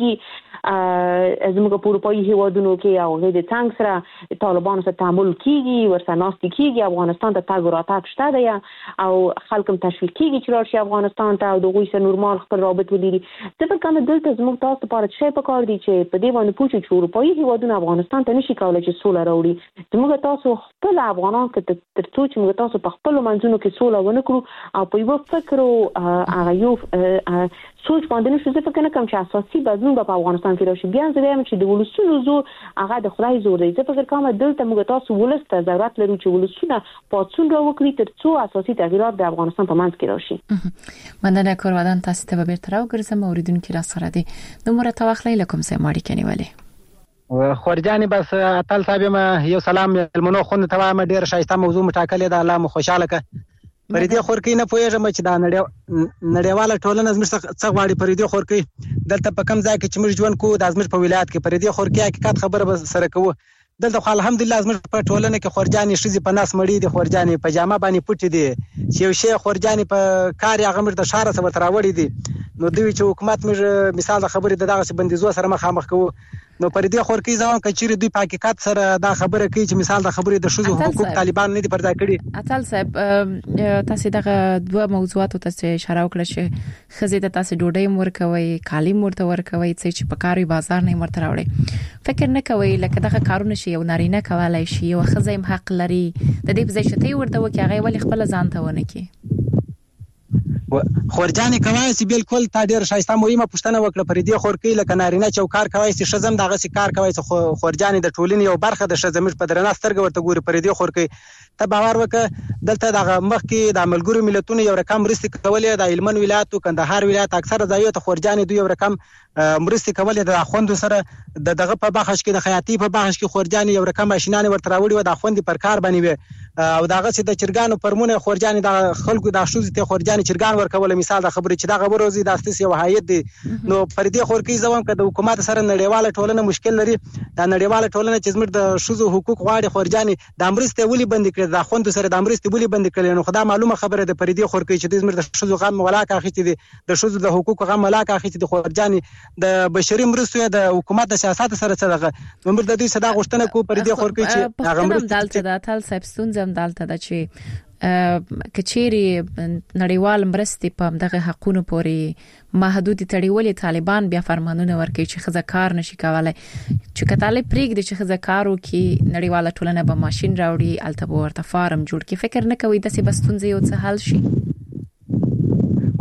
[SPEAKER 5] بنديږي زموږ په اروپایي هیوادونو کې او د څنګه سره طالبانو سره تعامل کیږي ورسره ناستي کیږي افغانستان ته تاګ راتاک شته دی او خلکم تشویق کیږي چې راشي افغانستان ته او د غوي سره نورمال خپل رابط ولري. څه په کومه دلته زموږ تاسو لپاره شی په کار دی چې په دې باندې پوښتنه چې اروپایي هیوادونه افغانستان ته نشي کولای چې سوله راوړي. زموږ تاسو خپل افغانان کې تر څو چې موږ تاسو په خپل منځونو کې سوله ونه کړو او په یو فکر او هغه یو سوچ باندې نشو څه فکر نه کوم چې اساسي بدلون په افغانستان کې راشي. بیا زه وایم چې د ولسونو زور هغه د خدای زور دی. څه فکر کوم دلته موږ تاسو ولست ضرورت لرو چې ولسونه پاتون را وکړي تر څو اساسي تغیرات د افغانستان په منځ کې راشي.
[SPEAKER 4] مننه کورودان تاسو ته به بیرته راوګرځم اوریدونکو را سره دي نو مره توخلې لکم سه ماړی کني ولی
[SPEAKER 7] خورجاني بس اتل صاحب ما یو سلام المنو خون ته ما ډیر شایسته موضوع مټاکلې ده الله مو خوشاله ک پردي خورکی نه پوهېږم چې دا نړیواله ټولنه زموږ څخه غواړي پردي خورکی دلته په کم ځای کې چې موږ ژوند کوو د زموږ په ولایت کې پردي خورکی حقیقت خبره به سره کوو. دلته خو الحمدلله زموږ په ټولنه کې خورجاني شذې په ناس مړې دي خورجاني په جامه باندې پټې دي چې یو شی خورجاني په کار هغه موږ د شهر سره تراوړې دي. نو دوی چې حکومت موږ مثال د خبرې دغه بندیزو سره مخامخ کوو نو پر دې خورکی ځوان کچېری دوی په حقیقت سره دا خبره کوي چې مثال د خبرې د شذو حقوق طالبان نه دي پردا کړي.
[SPEAKER 4] اتل صاحب تاسو دغه دوه موضوعات ته اشاره وکړه چې خزې ته تاسو ډوډۍ ورکوي کالی مرته ورکوي چې په کاري بازار نه مرته راوړي فکر نه کوي لکه دغه کارونه شي یو نارینه کولای شي یو خزې حق لري د دې په ځای شته ورته وکي هغه ولی خپل ځان ته ونه کی
[SPEAKER 7] خورجاني کوي چې بالکل تا ډیر شایسته مهمه پوښتنه وکړه پر دې خورکی لکه نارینه چوکار کوي چې شزم دغه سي کار کوي چې خورجاني د ټولنې یو برخه د شزمش په درنه سترګ ورته ګوري پر دې خورکی ته باور وکړه دلته دغه مخ کې د ملګرو ملتونو یو رقم مرستې کولې د هلمند ولایت او کندهار ولایت اکثره ځایو ته خورجاني دوی یو رقم مرستې کولې د خوند سره د دغه په بخښ کې د خیاطي په بخښ کې خورجاني یو رقم ماشینان ورته راوړي و د خوند پر کار باندې او دغه چې د چرګانو پرمونه خورجاني د خلکو د شوز ته خورجاني چرګان ورکول مثال د خبرې چې دا غوروزي د استث یو حیات دي نو پر دې خورکی ځوان کده حکومت سره نړیواله ټولنه مشکل لري دا نړیواله ټولنه چې زموږ د شوز حقوق غواړي خورجاني د امرسته ولي بند کړي د خوند سره د امرسته ولي بند کړي نو خدای معلومه خبره ده پر دې خورکی چې د زموږ د شوز غم ولاکه اخیتي دي د شوز د حقوق غم ولاکه اخیتي دي خورجاني د بشري مرستو د حکومت د سیاست سره څه دغه موږ د دې صدا غوښتنه کو پر دې خورکی چې
[SPEAKER 4] هغه مرسته د تل سبستون زم دالته د چې کچېری نړیوال مرستې په دغه حقونو پورې محدود تړیولې طالبان بیا فرمانونه ورکوي چې خزه کار نشي کولای چې کتاله پریګ د چې خزه کارو کې نړیواله ټولنه به ماشين راوړي الته ورته فارم جوړ کی فکر نه کوي د سي بستونځ یو څه حل شي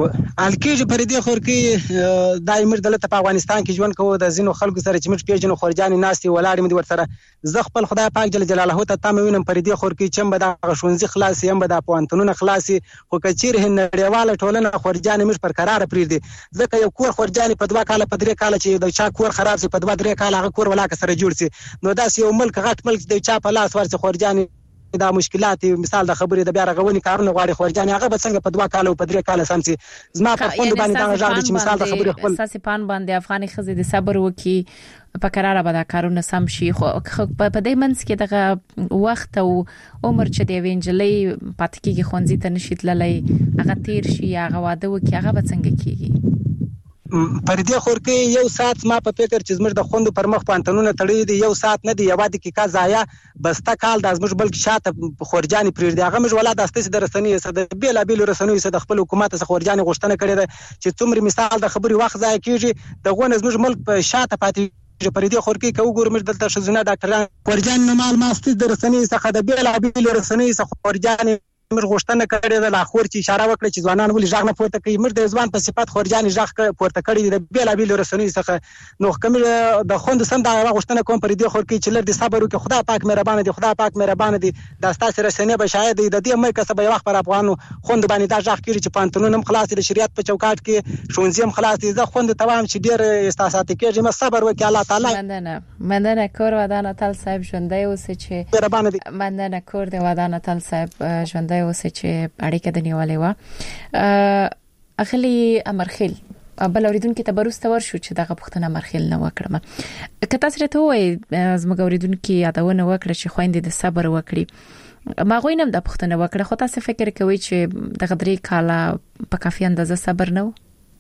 [SPEAKER 7] الکیږي پر دې خور کې دایمر دلته په افغانستان کې ژوند کوو د زینو خلکو سره چې موږ پیژنو خورجاني ناستي ولاړې مې ورسره زه خپل خدای پاک جل جلاله ته تم وینم پر دې خور کې چې به د شونځي خلاص یم به د پوانتونونو خلاصي خو کچیر هنړیواله ټولنه خورجاني موږ پر قرار پرېږدي ځکه یو کور خورجاني په دوه کاله په درې کاله چې د چا کور خراب شي په دوه درې کاله هغه کور ولاکه سره جوړ شي نو داس یو ملک غټ ملک د چا په لاس ورسي خورجاني دا مشکلات مثال د خبرې د بیا رغونې کارونه غواړي خورجاني هغه به څنګه په دوه کال او په درې کال سم سي زما په خوند باندې دا غږ چې مثال د خبرې خپل
[SPEAKER 4] اساسي پان باندې افغاني خزې د صبر وکي په قرار به دا کارونه سم شي خو په دې منځ کې دغه وخت او عمر چې د وینجلې پاتې کېږي خونځي ته نشي تللی هغه تیر شي هغه واده وکي هغه به څنګه کېږي
[SPEAKER 7] پر دې خور کې یو سات ما په فکر چې زموږ د خوندو پر مخ پانتونونه تړي دي یو سات نه دی یو دقیقه ضایع بسته کال د زموږ بلکې شاته خورجاني پرېږدي هغه موږ ولا د استې د رسنۍ سره د بیل بیل رسنۍ سره د خپل حکومت سره خورجاني غوښتنه کړې ده چې څومره مثال د خبري وخت ضایع کیږي د غون زموږ ملک په شاته پاتې پر دې خور کې کو ګورم دلته شزنه ډاکټران خورجاني نمال ماستې د رسنۍ څخه د بیل بیل رسنۍ څخه خورجاني موږ غوښتنه کړې ده لا خور چې اشاره وکړه چې ځوانان ولې ژغ نه پورته کوي موږ د ځوان په صفات خورجاني ژغ پورته کړی د بیل بیل رسنۍ څخه نو کوم د خوند سم دا غوښتنه کوم پر دې خور کې چې لر دي صبر وکړي خدای پاک مهربان دي خدای پاک مهربان دي د تاسو رسنۍ به شاید د دې مې کسب یو وخت پر افغانو خوند باندې دا ژغ کړي چې پانتونونه هم خلاص دي شریعت په چوکاټ کې شونځي هم خلاص دي زه خوند توام چې ډیر استاسات کېږي ما صبر وکړي الله تعالی
[SPEAKER 4] مننه مننه کور ودان تل صاحب ژوندۍ اوسې چې
[SPEAKER 7] مهربان دي
[SPEAKER 4] مننه کور دی ودان تل صاحب ژوندۍ اوسې چې اړیکه د نیولې و اخلي امرخیل بل اوریدونکو ته بروسته ورشو چې دغه پښتنه امرخیل نه وکړم که تاسو ته وای زموږ اوریدونکو یادونه وکړه چې خويندې د صبر وکړي ما غوینم د پښتنه وکړه خو تاسو فکر کوئ چې دغه درې کاله په کافي اندازه صبر نه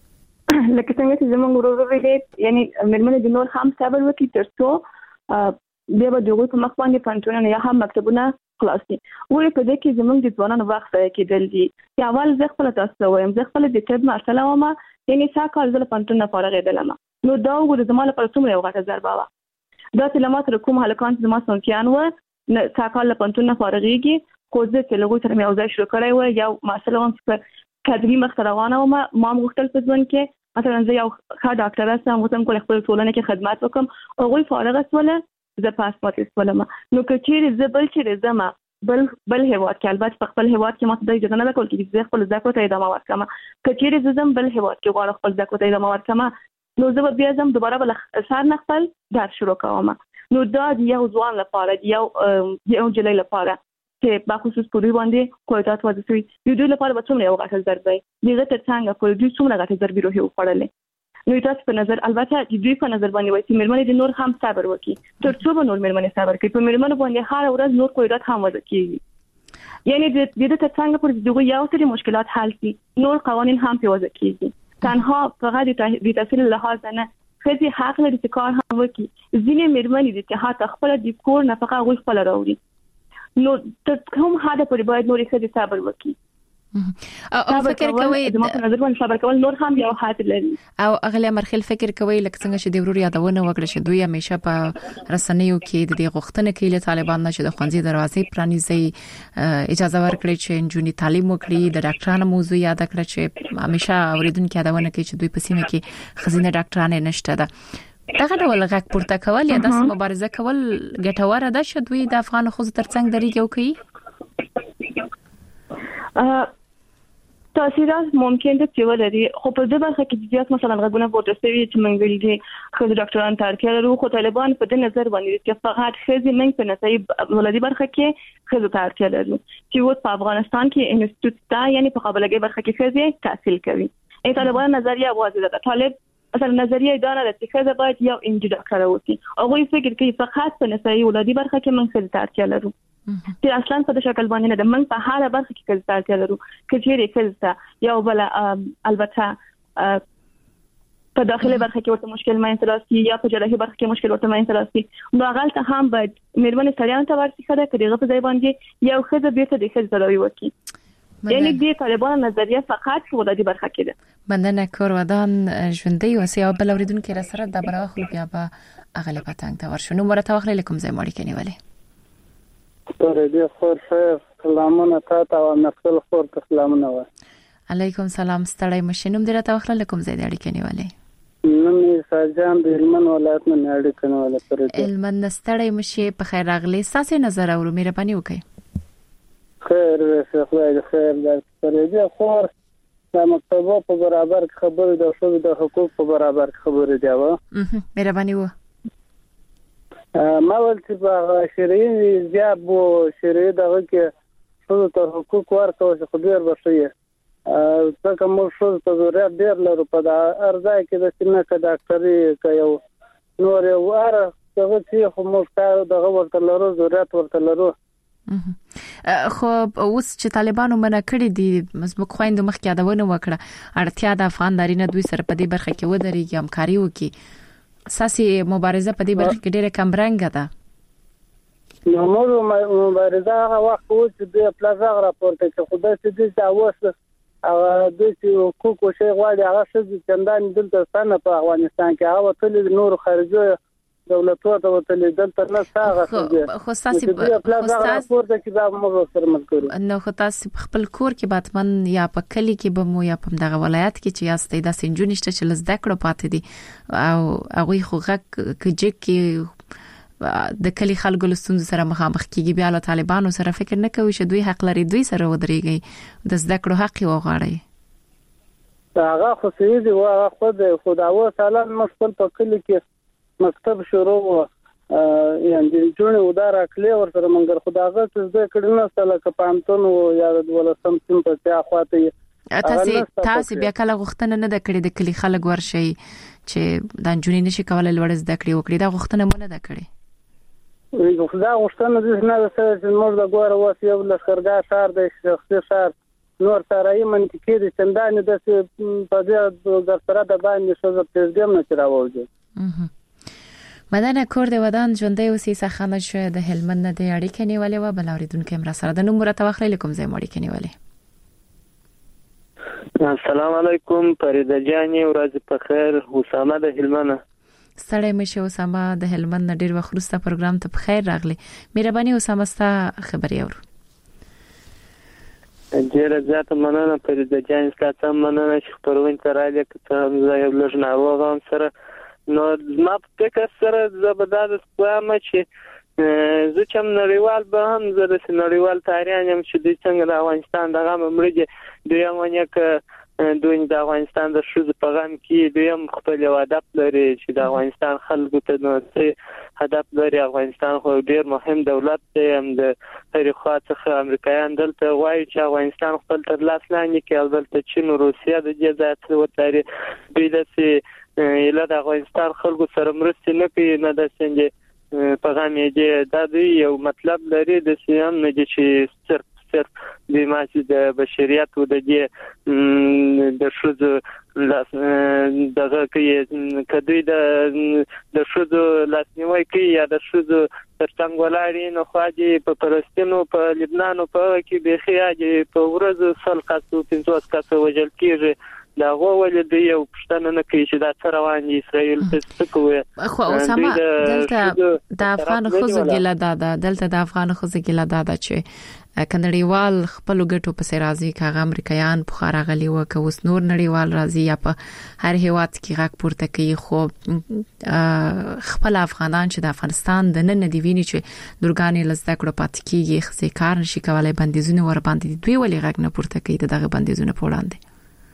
[SPEAKER 6] لکه څنګه چې زموږ ورور ویلې یعنی مېرمنې د نور هم صبر وکړي ترڅو بیا به دغه په مخ باندې پانتونونه یا هم مکتبونه خلاصي وې په دې کې زموږ د ځوانانو وخت کېدل دي چې اول زه خپل تاسو وایم زه خپل د طب مرسله ومه یعنی څا کال زله پانتونه فارغېدلم نو دا وګوره زماله پر څومره یو غټه ضربه وا دا چې لمات کوم هلکان چې زما سنتيان و څا کال پانتونه فارغېږي خو زه چې لګو تر مې اوځي شروع کړای و یو مسله هم چې کډوی مخ روانه و ما ما مختلف ځون کې مثلا زه یو ښه ډاکټر سم وتم کول خپل ټولنه کې خدمات وکم او غوي فارغ سواله زه پاسپورت استولم نو کچېر زه بل چې زما بل بل هواد کې البته په خپل هواد کې ماته د اجازه نه کول کې زه خپل ځکه ته ادامه ورکم کچېر زه زم بل هواد کې غواړم خپل ځکه ته ادامه ورکم نو زه بیا زم دوباره بل سار نه خپل درس شروع کوم نو دا یو ځوان لپاره یو یو جلې لپاره چې په خصوص په دوی باندې کویتات وځي دوی دوی لپاره به څومره یو غټه ضربه دیغه تر څنګه په دوی څومره غټه ضربه روحي وخړلې نو تاسو په نظر البته د دوی په نظر باندې وایي چې مېرمنې د نور هم صبر وکړي ترڅو به نور مېرمنې صبر کوي په مېرمنو باندې هر ورځ نور کویرات هم وځي کیږي یعنی د دې تر څنګه پر دغه یو سری مشکلات حل شي نور قوانين هم په وځي کیږي تنها فقط د تحصیل لحاظ نه خځې حق لري چې کار هم وکړي ځینې مېرمنې د اتحاد خپل د کور نفقه غوښ خپل راوړي نو ته هم هدا پر باید نور خځې صبر وکړي
[SPEAKER 4] او فکر کوي
[SPEAKER 6] د ما په نظر باندې صبر کول نور هم یو حاصل لري
[SPEAKER 4] او اغلی مرخل فکر کوي لکه څنګه چې د ورور یادونه وکړه چې دوی همیشه په رسنیو کې د دې غوښتنه کوي له طالبان نه چې د خوندې دروازې پرانیزي اجازه ورکړي چې انجونی تعلیم وکړي د ډاکټرانو موضوع یاد کړه چې همیشه اوریدونکو یادونه کوي چې دوی په سیمه کې خزینه ډاکټرانه نشته ده دغه ډول غږ پورته کول یا د مبارزه کول ګټوره ده چې دوی د افغان خو ترڅنګ درېږي
[SPEAKER 6] کوي تاثیرات ممکن دي چې ولري خو په دې برخه کې جديات مثلا غوونه پورته شوی چې موږ ویل دي خو ډاکټران ترکیه لرو خو طالبان په دې نظر باندې چې فقط خزي موږ په نصیب ولادي برخه کې خزي ترکیه لرو چې و په افغانستان کې انسټیټیوټ تا یعنی په قابلیت برخه کې خزي تحصیل کوي ای طالبان نظریه واضحه ده طالب اصل نظریه اداره ده چې خزي باید یو انجینر ډاکټر اوسي او غوي فکر کوي فقط په نصیب ولادي برخه کې موږ خزي ترکیه لرو چې اصلا په دې شکل باندې نه د من په حاله برخه کې کله تاسو لرو کچېری کله یو بل البته په داخلي برخه کې ورته مشکل ما انتراسي یا په جراحي برخه کې مشکل ورته ما انتراسي نو غلطه هم باید مېرمنې سړیان ته ورسې کړه کړي په ځای باندې یو خزه بیرته د خزه تلوي وکي یعنی دې طالبان نظریه فقط په ولادي برخه کې ده
[SPEAKER 4] مننه کور ودان ژوندۍ اوسې او بل اوریدونکو را سره د برابر بیا به اغله پتنګ ته ورشو نو مرته واخلې لكم زي مړی کني ولې
[SPEAKER 8] سره دې خور خیر سلامونه تاسو او نقل خور ته سلامونه و
[SPEAKER 4] علیکم سلام ستړی مشینوم درته وخت لکم زید اړیکې نیولې
[SPEAKER 8] نن ساجان د هلمند ولایت نه اړیکې نیولې پرې
[SPEAKER 4] هلمند ستړی مشي په خیر راغلی ساسي نظر اورو مهرباني وکړئ
[SPEAKER 8] خیر شه خدای دې خیر درکړي دې خور د مکتبو په برابر خبرې د شوب د حقوق په برابر خبرې دی و
[SPEAKER 4] مهرباني و
[SPEAKER 8] ما ول چې په شریعي زیاب وو شریعي دغه کې شوب ته حقوق ورکوي خو ډیر بشي څنګه موږ شو ته ضرورت ډیر لرو په ارزای کې د سینه کې ډاکټري کوي نور یو اره څنګه چې خو موږ کار دغه ورته لرو ضرورت ورته لرو
[SPEAKER 4] خو اوس چې طالبانو منع کړی دي مزمک خويند مخ کې یادونه وکړه اړتیا د افغان دارینه دوی سره په دې برخه کې ودرېږي همکاري وکړي ساسي مبارزه په دې برخه کې ډېره کم رنګه ده
[SPEAKER 8] نو موږ مبارزه هغه وخت چې د پلازغ راپورته چې خدای دې دا وسه او د چې حقوق شي غواړي هغه څه چندان دلته ستنه په افغانستان کې هغه تل نور خارجي دولتونو ته تل دلته نه ساغه
[SPEAKER 4] خو تاسو په
[SPEAKER 8] راپورته کې دا موږ سره ملګرو
[SPEAKER 4] نو خو تاسو خپل کور کې باتمن یا په کلی کې به مو یا په دغه ولایت کې چې یاستئ د سنجونشته چې لزده کړو پاتې دي او هغه خو غک کې د کلی خلکو له ستونزو سره مخامخ کیږي بیا له طالبانو سره فکر نه کوي چې دوی حق لري دوی سره ودرېږي د زده کړو حق وغواړي
[SPEAKER 8] هغه خو سيدي هغه خود خداوه تعالی مخکل په کلی کې مکتب شروع یعنی جوړه ودار اکلی ور سره منګر خداغه زده کړي نه سره کپانتون او یا د ولسم سم په ځای خواته
[SPEAKER 4] تاسو تاسو بیا کله غوښتنه نه د کړې د کلی خلک ورشي چې د انجونی نشي کولای لوړ زده کړي وکړي دا غوښتنه مونږ نه کړې
[SPEAKER 8] وی خدا غوښتنه د نه سره چې موږ د ګوره واسي یو لشکرګاه شهر د شخصي شهر نور سره منطقي د چندان د په دې د سره د باندې شو د پرېږدم نه راوځي
[SPEAKER 4] مدنه کور د ودان ژوندۍ اوسې سخنه شو د هلمند نه د اړیکې نیولې و بل اوریدونکو امر سره د نوم مرته وخت لیکم زې مړی کې نیولې
[SPEAKER 9] السلام علیکم فریده جانی ورځ په خیر اسامه د هلمند
[SPEAKER 4] ستړی مشه اسامه د هلمند ډیر وخت وروسته پروګرام ته په خیر راغلی مهرباني اسامه ستا خبري اورو
[SPEAKER 9] ډیر زیات مننه فریده جان ستاسو مننه چې خبرونه تراله کته زه یو لږ ناروغ ام سره نو ما په فکر سره زبردست کوم چې زه چې نړیوال به هم زه د نړیوال تاریخ هم چې د څنګه د افغانستان دغه ممرجه دوی هم یک دوی د افغانستان د شوز په غم کې دوی هم خپل هدف لري چې د افغانستان خلکو ته نو هدف لري افغانستان خو ډیر مهم دولت دی هم د تاریخ څخه امریکایان دلته وایي چې افغانستان خپل تر لاس لاندې کې البته چین او روسیا د جزات او تاریخ دوی د اله د افغانستان خلکو سره مرسته نه کوي نه د څنګه په غم یې دا دی یو مطلب لري د سیام نه چې صرف صرف د ماسي د بشریت او د دې د شوز دغه کې کدی د د شوز لاسنیوي کې یا د شوز ترڅنګ ولاړی نو خواږي په فلسطین او په لبنان او په کې بخیاږي په ورځ سلقاسو پنځوس کاسه وجل کېږي دا غوول دی یو پښتنه نه کوي چې دا څه روان دي اسرائیل څه کوي
[SPEAKER 4] خو اسامه دلته د افغان خوځو ګله دادا دلته د افغان خوځو ګله دادا چې کنړیوال خپل ګټو په سر راځي کاغه امریکایان په خارغلی وکه اوس نور نړیوال راځي یا په هر هیواد کې غاک پورته کوي خو خپل افغانان چې د افغانستان د نن دی ویني چې درګانې لزده کړو پات کیږي خزي کار نشي کولای بندیزونه ور باندې دوی ولې غاک نه پورته کوي دغه بندیزونه په وړاندې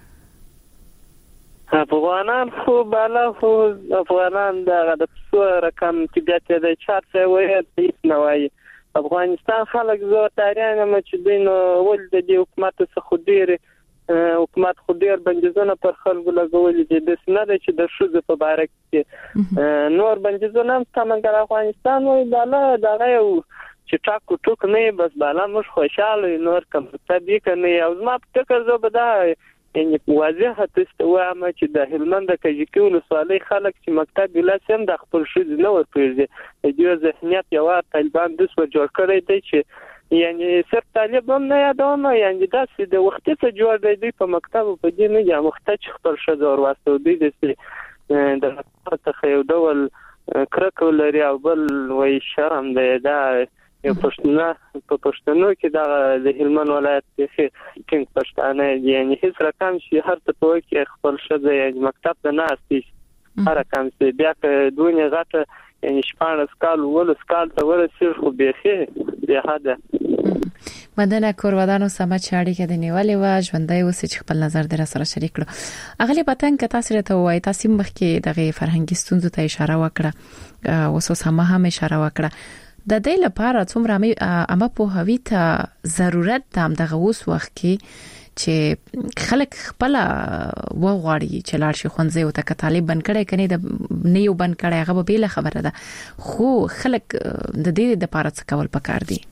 [SPEAKER 9] افغانان خو بالا خو افغانان دغه د څو رقم طبيعت د چارته وایي نه وایي افغانستان خلک زو تاریخ نه چې دین ول د حکومت څخه ډیر حکومت خو ډیر بندیزونه پر خلکو لګول دي د سنه چې د شوز په باره کې نور بندیزونه هم څنګه افغانستان وایي بالا دغه یو چې ټاکو ټوک نه بس بالا موږ خوشاله نور کوم طبيعي کنه او ما په فکر زو به دا یعنی واضحه تستوام چې د هلمند د کجکیول سوالي خلک چې مکتب ولاسم د خپل شوز نه ورپېږي د دې ذهنیت یو طالبان د څو جوړ کړی دی چې یعنی سر طالب هم نه یادونه یعنی دا چې د وخت څخه جوړ دی په مکتب په دې نه یا مختج خپل شوز اور واسطه دی د د یو ډول کرکول لري او بل وای شرم دی دا یو پښتنه په پښتنو کې د هلمند ولایت کې څنګه پښتانه دي یعنی هیڅ رقم شي هر څه په کې خپل شذ یعنی مکتب ته نه استي هر رقم چې بیا که دونه غټه یعنی شپږ سکال ول سکال ته ورسېږي خو به به هدا
[SPEAKER 4] مدنه کورودانو سمه چاړي کې د نیولې و ژوندۍ اوس چې خپل نظر در سره شریک کړو اغلی پتن ک تاسو ته وای تاسو مخ کې دغه فرهنګي ستونزو ته اشاره وکړه اوس هم هم اشاره وکړه د دې لپاره څومره امه په هوی ته ضرورت تام دغه اوس وخت کې چې خلک خپل وغواړي چې لاړ شي خونځي او ته طالب بن کړي کني د نیو بن کړي هغه به له خبره ده خو خلک د دې د پاره څه کول پکار دي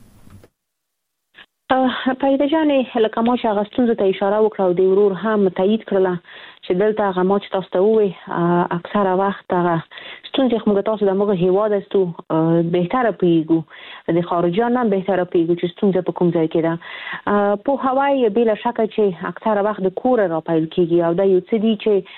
[SPEAKER 5] پیدا جانې لکه ما چې غستون ته اشاره وکړه او د ورور هم تایید کړله چې دلته هغه ما چې تاسو ته وې اکثره وخت هغه ستونزې خو موږ تاسو د موږ هیواد استو بهتره پیګو د خارجيان هم بهتره پیګو چې ستونزې په کوم ځای کې ده په هوای بلا شک چې اکثره وخت د کور را پیل کیږي او دا یو څه دي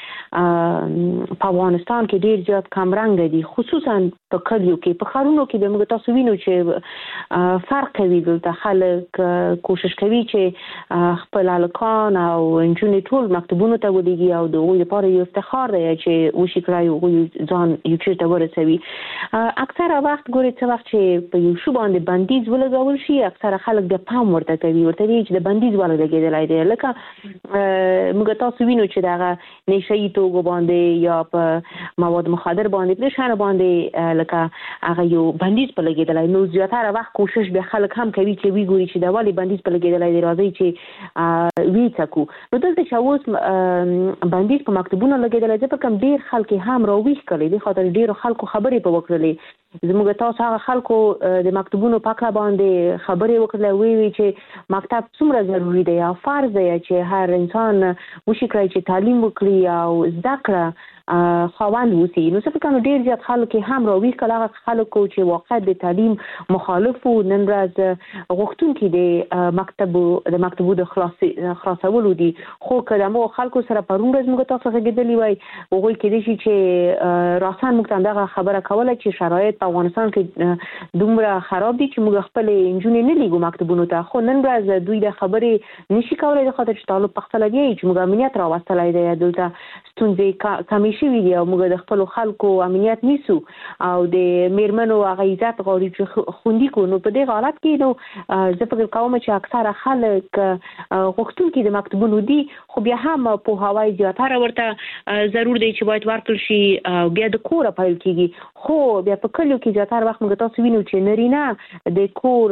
[SPEAKER 5] چې په افغانستان کې ډیر زیات کمرنګ دي خصوصا په کلیو کې په خارونو کې به موږ تاسو وینو چې فرق کوي دلته خلک کوشش کوي چې خپل الکان او انجونې ټول مکتبونو ته ودیږي او د وګړي لپاره یو افتخار دی چې وشي کړای او ځان یو چیرته ورسوي اکثره وخت ګوري چې وخت چې په یو شو باندې بندیز ولګول شي اکثره خلک د پام ورته کوي ورته دی چې د بندیز ولګېدلای دی لکه موږ تاسو وینو چې دا نشئی توګه باندې یا په مواد مخدر باندې په شان باندې لکه هغه یو بندیز په لګېدلای نو زیاتره وخت کوشش به خلک هم کوي چې وی ګوري چې دا والی بندیز په لګېدلای دی راځي چې وی تکو نو دلته چې اوس بندیز په مکتبونو لګېدلای ځکه کوم ډیر خلک هم راويخ کړي دي خاطر ډیر خلکو خبرې په وکړلې زموږ تاسو هغه خلکو د مکتبونو پاکه باندې خبرې وکړلې وی وی چې مکتب څومره ضروری دی او فرض دی چې هر انسان وشي کړی چې تعلیم وکړي او زده کړه خواوند وسی نو څه کوم ډیر زیات خلک هم راوي کله خلکو چې واقع د تعلیم مخالف او نن ورځ غوښتونکي د مکتب د مکتبو د خلاصي خلاصولو دي خو کله مو خلکو سره پرون ورځ موږ تاسو غږیدلی وای وګورئ کې دي چې راسان موږ څنګه خبره کوله چې شرایط په افغانستان کې دومره خراب دي چې موږ خپل انجونې نه لیګو مکتبونو ته خو نن ورځ دوی د خبرې نشي کولای د خاطر چې طالب پختل دی چې موږ امنیت راوستلای دی دلته ستونزې کمی شوي دي او موږ د خپل خلکو امنیت نیسو او د میرمنو هغه عزت غواړي چې خوندي کو نو په دې حالت کې نو زه فکر کوم چې اکثره خلک غوښتونکي د مکتبونو دي خو بیا هم په هوای زیاتره ورته ضرور دی چې باید ورکړل شي او بیا د کور پیل کیږي خو بیا په کلیو کې زیاتره وخت موږ تاسو وینو چې نرینه د کور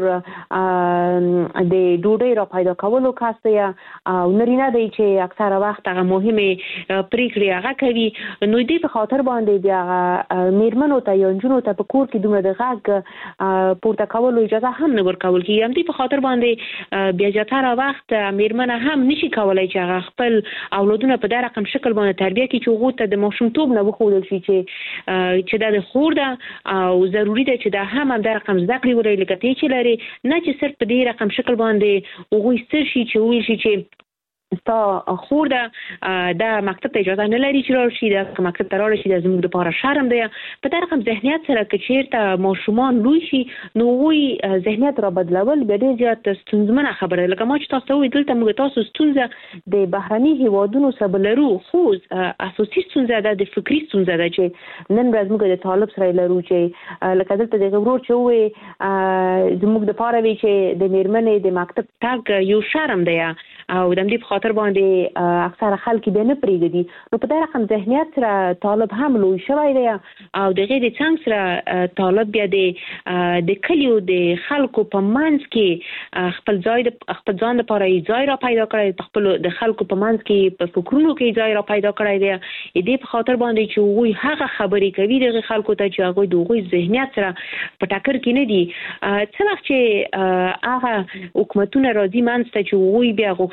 [SPEAKER 5] د ډوډۍ را پیدا کولو کاس دی او نرینه دی چې اکثره وخت هغه مهمه پریکړې هغه کوي نو دې په خاطر باندې بیا میرمنو ته یا جنونو ته په کور کې دومره د غږ پورته کولو اجازه هم نه ورکول کیږي هم دې په خاطر باندې بیا زیاتره وخت میرمنه هم نشي کولای چې هغه خپل اولادونه په دغه رقم شکل باندې تربیه کړي چې هغه ته د ماشومتوب نه وښودل شي چې چې دا د خور ده او ضروری ده چې دا هم هم د رقم زده کړې ورې لګتې چې لري نه چې صرف په دې رقم شکل باندې هغه ستر شي چې وایي شي چې تا خور ده دا مکتب ته اجازه نه لري چې راشي دا مکتب ته راشي د زموږ لپاره شرم دی په دغه رقم ذهنیت سره کې چیرته ماشومان لوی شي نو وی ذهنیت را بدلول به ډیر زیات ستونزمنه خبره لکه ما چې تاسو وی دلته موږ تاسو ستونزه د بهرني هیوادونو سره لرو خو اساسي ستونزه ده د فکری ستونزه ده چې نن ورځ موږ د طالب سره لرو چې لکه دلته د ورور چې وی زموږ د پاره وی چې د میرمنې د مکتب تاګ یو شرم دی او د دې خاطر باندې اکثره خلک به نه پریږدي نو په دغه رقم ذهنیت سره طالب هم لوی شوی دی او د غیر څنګه سره طالب بیا د د کلیو د خلکو په منځ کې خپل ځای د خپل ځان لپاره ځای را پیدا کړی خپل د خلکو په منځ کې په فکرونو کې ځای را پیدا کړی دی دې په خاطر باندې چې وی هغه خبرې کوي د خلکو ته چې هغه دوی ذهنیت سره په ټاکر کې نه دي څه وخت چې هغه حکومتونه راځي منځ ته چې وی بیا غوښتل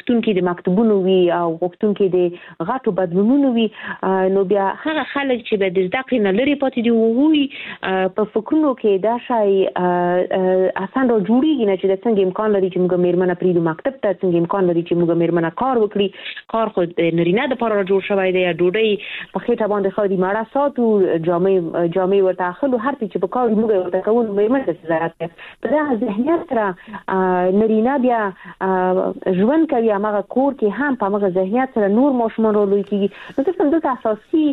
[SPEAKER 5] غوښتونکي د مکتبونو وي او غوښتونکي د غټو بدلونونو وي نو بیا هغه خلک چې به د زده کړې نه لري پاتې دي وګوري په فکرونو کې دا شای اسان را جوړیږي نه چې د څنګه امکان لري چې موږ میرمنه پریدو مکتب ته څنګه امکان لري چې موږ میرمنه کار وکړي کار خو د نرینه د لپاره جوړ شوی دی ډوډۍ په خېټه باندې خو دې ماړه ساتو جامې جامې ورته اخلو هر څه چې په کار موږ ورته کوو میرمنه ته ضرورت ده په دا ذهنیت سره نرینه بیا ژوند کوي هغه کور کې هم په هغه ذهنیت سره نور ماشومان رالوي کیږي نو تاسو د اساسي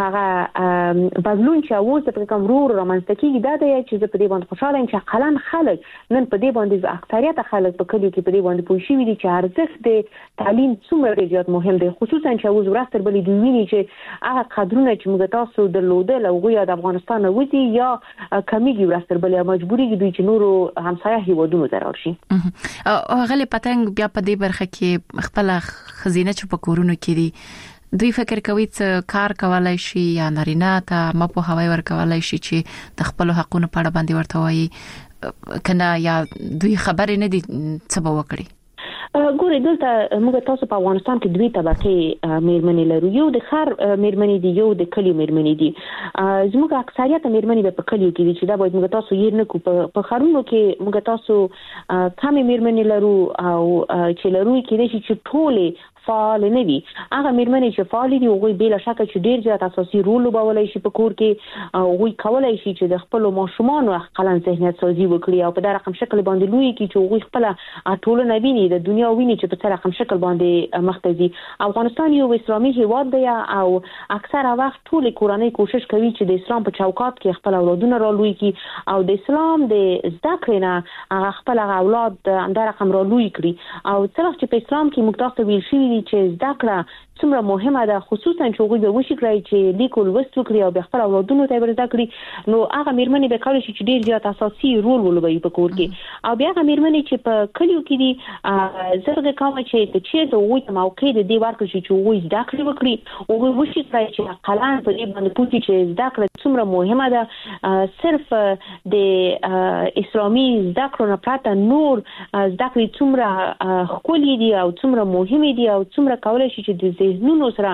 [SPEAKER 5] هغه بدلون چې اوس په کوم رور رامنځته کیږي دا دی چې په دې باندې خوشاله یم چې قلم خلک نن په دې باندې اکثریت خلک په کلیو کې په دې باندې پوه شوي دي چې ارزښت د تعلیم څومره زیات مهم دی خصوصا چې اوس ورستر بلې دوی ویني چې هغه قدرونه چې موږ تاسو درلودل او غویا د افغانستان نه وځي یا کمیږي ورستر بلې مجبوري دوی چې نورو همسایه هیوادونو ته راشي
[SPEAKER 4] او غلې پتنګ بیا په دې برخه کې خپل خزینه چې په کورونو کې دي دوی فکر کوي چې کار کولای شي یا نارینه ته ما په هواي ور کولای شي چې د خپل حقوقو په اړه باندې ورته وایي کنه یا دوی خبرې نه دي څه به وکړي
[SPEAKER 5] ګورې دلته موږ تاسو په افغانستان کې دوی طبقه میرمنې لرو یو د خار میرمنې دي یو د کلی میرمنې دي زموږ اکثریت میرمنې په کلیو کې دي چې دا باید موږ تاسو یې نه کو په خارونو کې موږ تاسو کم میرمنې لرو او چې لرو کې دي چې ټوله فعال نه وي هغه میرمنې چې فعال دي هغه بلا شک چې ډیر زیات اساسي رول لوبولای شي په کور کې او هغه کولای شي چې د خپل ماشومان او خپل ذهنیت سازي وکړي او په دا رقم شکل باندې لوی کی چې هغه خپل ټول نه ویني د دنیا ویني چې په څه رقم شکل باندې مختزي افغانستان یو اسلامي هیواد دی او اکثره وخت ټول کورنۍ کوشش کوي چې د اسلام په چوکاټ کې خپل اولادونه رالوي کی او د اسلام د زده کړې نه خپل اولاد اندر رقم رالوي کړي او څنګه چې په اسلام کې مقتصد ویل شي چې زده کړه څومره مهمه ده خصوصا چې هغه به وشي کړی چې لیکل وست وکړي او خپل اولادونو ته ورزده کړي نو هغه میرمنې به کولای شي چې ډیر زیات اساسي رول ولوبوي په کور کې او بیا هغه میرمنې چې په کلیو کې دي زرګه کوم چې د چیرته وې ته موقع د دې ورکړي چې وې زده کړي وکړي او وشي کړی چې قلم په دې باندې پوښتنه چې زده کړه څومره مهمه ده صرف د اسلامي زده کړو نه پراته نور زده کړې څومره خولي دي او څومره مهمه دي او څومره کولای شي چې د ذهنونو سره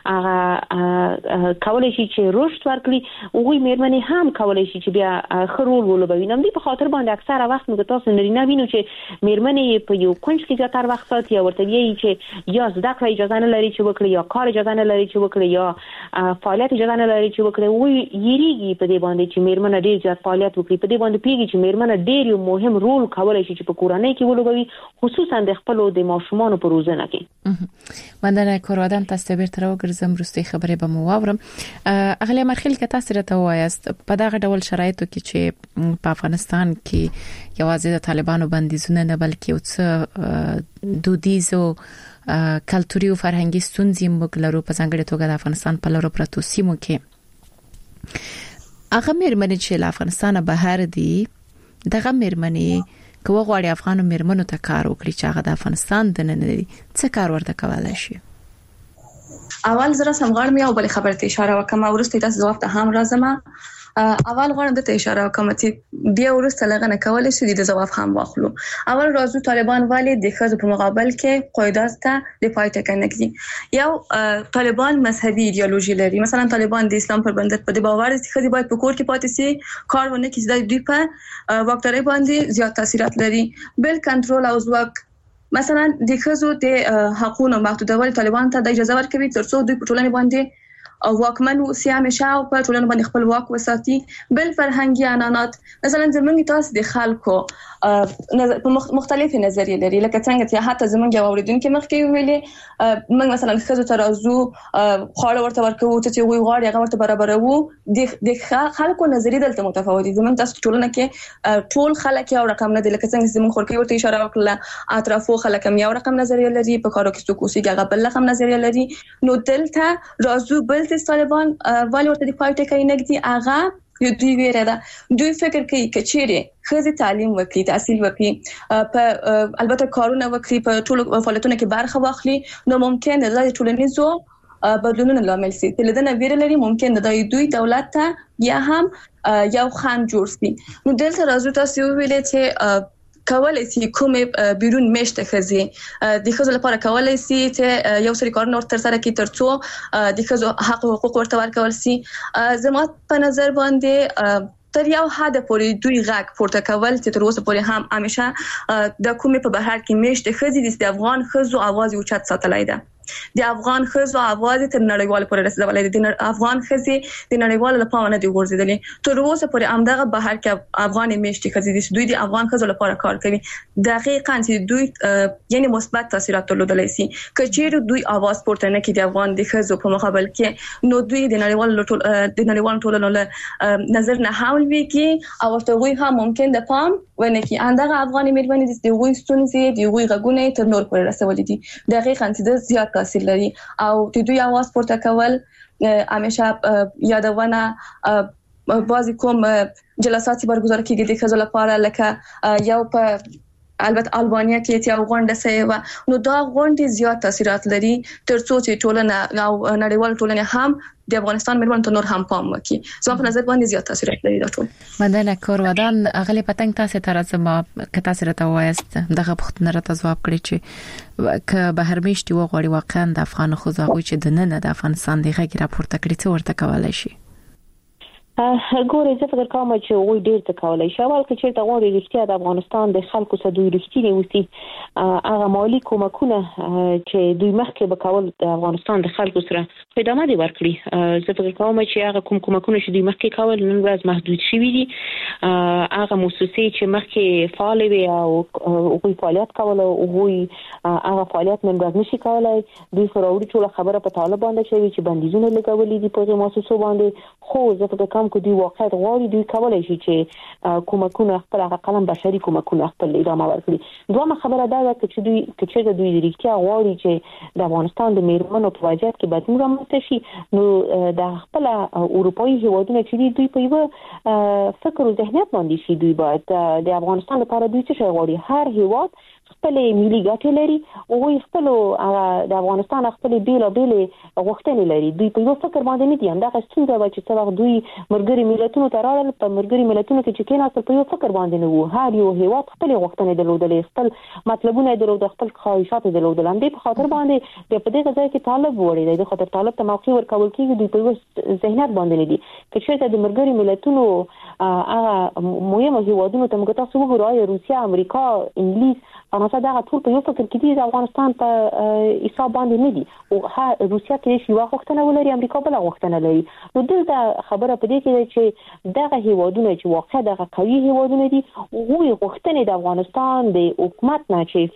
[SPEAKER 5] هغه کولای شي چې رشد ورکړي او وی میرمنې هم کولای شي چې بیا خرول ولوبوي نو دې په خاطر باندې اکثره وخت موږ تاسو نرینه وینو چې میرمنې په یو کونج کې زیاتره وخت ساتي او ورته ویي چې یا زده کړې اجازه نه لري چې وکړي یا کار اجازه نه لري چې وکړي یا فعالیت اجازه نه لري چې وکړي وی یریږي په دې باندې چې میرمنې ډېر زیات فعالیت وکړي په دې باندې پیږي چې میرمنې ډېر یو مهم رول کولای شي چې په کورنۍ کې ولوبوي خصوصا د خپل د ماشومان په روزنه کې
[SPEAKER 4] مننه کوروادان تاسو به تر وګرځم وروستي خبرې به مو واورم اغلی مرخیل که تاسو راته وایست په دغه ډول شرایطو کې چې په افغانستان کې یوازې د طالبانو بندیزونه نه بلکې یو څه دودیزو کلتوري او فرهنګي ستونزې موږ لرو په ځانګړي توګه د افغانستان په لورو پرتو سیمو کې هغه میرمنې چې له افغانستان بهر دي دغه میرمنې کوه غواړي افغانو میرمنو ته کار وکړي چې هغه د افغانستان د نه دي څه کار ورته کولای شي
[SPEAKER 6] اول زره سم غواړم یو بل خبره ته اشاره وکم ورسته تاسو جواب ته هم راځم اول غواړم د ته اشاره وکم چې بیا ورسته لغنه کولای شي د جواب هم واخلو اول راځو طالبان والی د خزو په مقابل کې قاعده ته د پای ټکنګي یو طالبان مذهبي ایدئولوژي لري مثلا طالبان د اسلام پر بندت په باور دي چې باید په کور کې پاتې سي کار ونه کیږي د دوی په وکټري باندې زیات تاثیرات لري بل کنټرول او ځواک مثلا د خزو د حقوقو محدودول طالبان ته د اجازه ورکوي ترڅو دوی په ټولنه باندې او واکمن او سیامه شاو په ټولنه باندې خپل واک وساتي بل فرهنګي عنعنات مثلا زمونږ تاسو د خلکو په مختلفه نظریې لري لکه څنګه چې حتی زمونږ اوریدونکو مخکې ویلي موږ مثلا خزو ترازو خاله ورته ورکو چې وی غواړي هغه ورته برابرو د خلکو نظریې دلته متفاوت دي زمونږ تاسو ټولنه کې ټول خلک یو رقم نه دي لکه څنګه زمونږ خورکې ورته اشاره وکړه اطرافو خلک هم یو رقم نظریه لري په کارو کې څوک اوسېږي هغه بل رقم نظریه لري نو دلته رازو بل طالبان والی ورته د پای ټکی نګدي اغه یو دوی ویره ده دوی فکر کوي کچېره خزي تعلیم وکړي تحصیل وکړي په البته کارونه وکړي په ټولو فعالیتونو کې برخه واخلي نو ممکن ده د ټولنیزو بدلونونو لامل شي چې لدنه ویره لري ممکن ده دوی دولت ته یا هم یو خان جوړ شي نو دلته راځو تاسو ویلې چې کولای شي کومې بیرون میشته خزي د خزو لپاره کولای شي چې یو سری کارونه تر سره کې ترڅو د خزو حق او حقوق ورته ورکول شي. زما په نظر باندې تر یو حد پورې دوی غږ پورته کول چې تر اوسه پورې هم همیشه د کومې په بهر کې میشته خزي د افغان خزو आवाज اوچت ساتلای ده. د افغان خزو आवाज تر نړیوال پورې رسیدلای دي. د افغان خزي د نړیوال لپاره نه دی ورزيدلې. تر اوسه پورې امدغه بهر کې افغان میشته خزي دي دوی د افغان خزو لپاره کار کوي. دقیقاً چې دوی یعنی مثبت تاثیرات درلودلای شي. کچېر دوی आवाज پورته نه کړي د افغان د خزو په مقابل کې نو دوی د نړیوال د نړیوال ټولنو له نظر نه حاول وي کې او ورته وي هم ممکن د پام ونه کې اندغه افغاني مېرمنې د وې ستونزې د وې غږونه تر نور پورې رسولې دي. دقیقاً چې د زیات تاثیر لري او د دوی आवाज پورته کول همیشه یادونه بعضی کوم جلسات برگزار کیږي د خزو لپاره لکه یو په البته البانیا کې چې غونډه سوي و نو دا غونډه زیات تاثیرات لري ترڅو چې ټولنه او نړیوال ټولنه هم د افغانستان مېرمنو ته نور هم پام وکړي. زما په نظر باندې زیات تاثیرات لري دا ټول.
[SPEAKER 4] مدنه کورودان غلي پتنګ تاسو ته راځم که تاسو راته وایست دغه پښتنه راته جواب کړی چې ک بهر میشتي وغوړي واقعا د افغان خوځو چې د نن د افغانستان د غږ راپورته کړی څه ورته کولای شي؟
[SPEAKER 5] ګورې زه فکر کوم چې وای ډیر څه کولای شي. اول کې چې دا غوړي رښتیا د افغانستان د خلکو سره دوی رښتینی وسی هغه مالی کومکونه چې دوی مخکې وکول د افغانستان د خلکو سره خدمات دی ورکړي. زه فکر کوم چې هغه کوم کومکونه چې دوی مخکې کول نن ورځ محدود شوي دي. هغه مؤسسې چې مخکې فعال وي او هغوی فعالیت کول او هغوی هغه فعالیت نن ورځ نشي کولای. دوی فراوړي ټول خبره په طالب باندې شوی چې بندیزونه لګولې دي په مؤسسو باندې. خو زه فکر کوم چې دوی واقعا غواړي دوی کولای شي چې کومکونه خپل هغه قلم بشري کومکونه خپل ادامه ورکړي. دوه خبره دا ده چې دوی چې دوی د ریښتیا غواړي چې د افغانستان د میرمنو په وضعیت کې بدلون رامنځته شي نو د خپل اروپאי هیوادونو چې دوی په یو فکر او ذهنیت باندې شي دوی باید د افغانستان لپاره دوی څه غواړي. هر هیواد خپل ملي ګټې لري او خپل د افغانستان خپل بیل بیل غوښتنې لري. دوی په یو فکر باندې نه دي. همدغه څنګه و چې څو دوی مرګري ملتونو ته راغلل په مرګري ملتونو کې چې کېناستل په یو فکر باندې نه وو. هر یو هیواد خپل غوښتنې درلودلې خپل مطلبونه درلودل خپل خواهشات درلودل. هم دې په خاطر باندې په دې ځای کې طالب وړي دی د خاطر طالب ته موقع ورکول کېږي. دوی په یو ذهنیت باندې نه دي چې د مرګري ملتونو هغه مهمه هیوادونو ته موږ تاسو وګورئ روسیا امریکا انګلیس فرانسه دا ټول په یو فکر کې دي د افغانستان په حساب باندې نه دي. او روسیا کې شي وغوښتنه ولري امریکا بل غوښتنه لري. نو دلته خبره په دې کې ده چې دغه هیوادونه چې واقعا دغه قوي هیوادونه دي هغوی غوښتنې د افغانستان د حکومت نه چې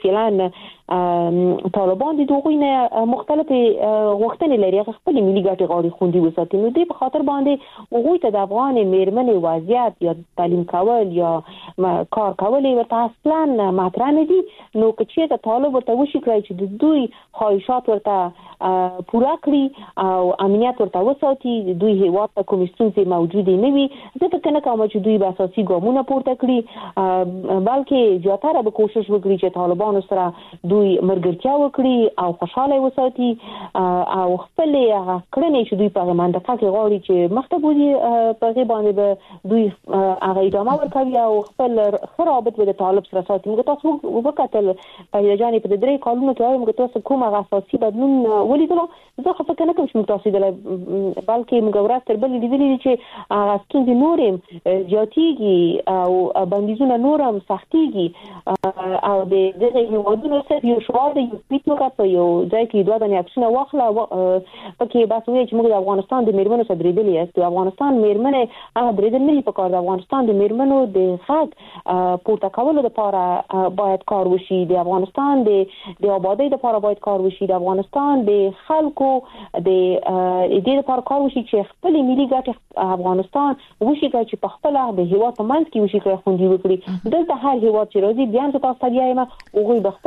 [SPEAKER 5] فعلا طالبان دي دوی نه مختلفه غوښتنې لري خپل ملي ګټې غواړي خوندي وساتي. نو دې په خاطر باندې هغوی ته د افغان میرمنې وضعیت یا تعلیم کول یا کار کول ورته اصلا مطرح نه دي. نو چې د طالب ورته وشي کړی چې د دوی خواهشات ورته پوره کړي او امنیت ورته وساتي دوی هیواد ته کوم ستونزې موجوده نه وي. زه فکر نه کوم چې دوی به اساسي ګامونه پورته کړي بلکې زیاتره به کوشش وکړي چې طالبان سره دوی مرګرتیا وکړي او خوشاله وساتي او خپل هغه کړنې چې دوی په منطقه کې غواړي چې مختبودي په غي باندې به دوی هغه ادامه ورکوي او خپل خرابت به د طالب سره ساتي. موږ تاسو وکړل په جانب په درې کالونو کې موږ تاسو کوم هغه اساسي بدلون ولیدل. زه خو فکر نه کوم چې موږ تاسو د بلکې موږ ورته تر بل لیدلې چې هغه ستونزې نورم جاتيږي او بندیزونه نورم سختيږي او د دغه هیوادونو سره یو شوال د یو پیټنو کا په یو ځای کې دوه د اکشن واخله پکې بس وایي چې موږ د افغانستان د میرمنو سره درېدلې است. د افغانستان میرمنې هغه درېدل نه په کار د افغانستان د میرمنو د حق پورته کولو لپاره باید کار وشي. د افغانستان د د آبادی لپاره باید کار وشي. د افغانستان د خلکو د دې لپاره کار وشي چې خپل ملي ګټې افغانستان وشي چې په خپل د هیواد په منځ کې وشي خوندي وکړي. دلته هر هیواد چې راځي بیا تاسو ته یې ما او غوي د خپل منافع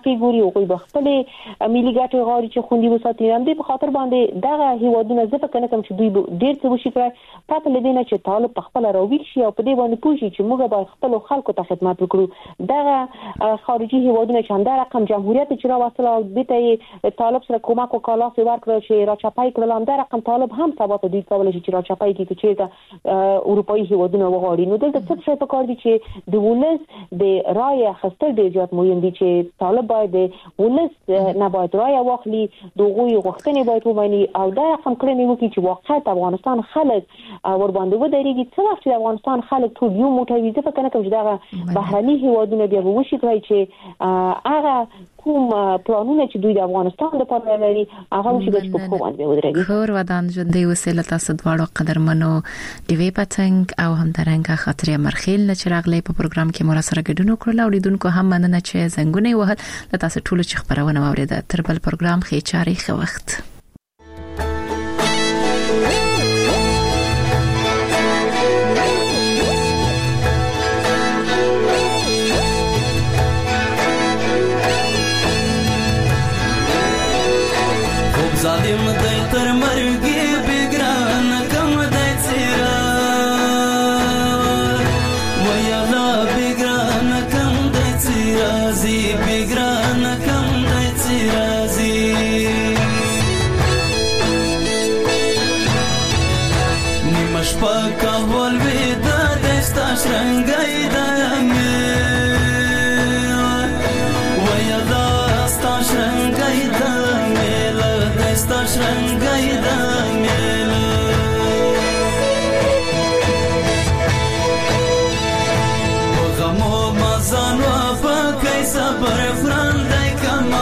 [SPEAKER 5] کې ګوري او کوئی بخپل ملي ګټې غواړي چې خوندي وساتي. هم دې په خاطر باندې دغه هیوادونه زه فکر کوم چې دوی ډېر څه وشي کړی پاتې لدینه چې طالب په خپل راویل شي او په دې باندې پوښي چې موږ باید خپل خلکو ته خدمت وکړو. دغه خارجي هیوادونه چې هم دا رقم جمهوریت چې را وصله او دته طالب سره کومک وکاله سي ورکړ چې را چپای کړل هم دا رقم طالب هم سبا ته دوی کولای شي چې را چپای کې چې اروپאי هیوادونه وغواړي. نو دلته څه څه پکار دي چې د ولس د رای اخیستل ډیر زیات مهم دي چې طالب باید د ولس نه باید رای واخلي دغه غوښتنې باید ومني او دا رقم کړنی وکړي چې واقعا افغانستان خلک ور باندې ودرېږي. څه وخت چې افغانستان خلک ټول یو موټی وي ځکه کنه کوم چې دا بهرني هیوادونه بیا وشي کوي چې هغه کوم پلانونه چې دوی د افغانستان لپاره لري هغه وشي چې په کوم باندې ودرېږي.
[SPEAKER 4] خور ودان ژوندۍ وسیله تاسو دواړو قدرمنو دیوی پتنګ او هم درنګه خاطرې مرخیل نه چرغلې په پروګرام کې مور سره ګډون وکړل او لیدونکو هم مننه چې زنګونه وهل تاسو ټول چې خبرونه واوریده. تر بل پروګرام خې چاري خو وخت
[SPEAKER 10] ظالم دای تر مرګي بګران کم دای چیرا ویا لا بګران کم دای چیرا زی بګران کم دای چیرا زی نیمش پاک ول ودا دستا شرنګای دمه ویا لا ستا شرنګای دمه sta shrangai da mela o gamo mazano pa kai sabar frandai kama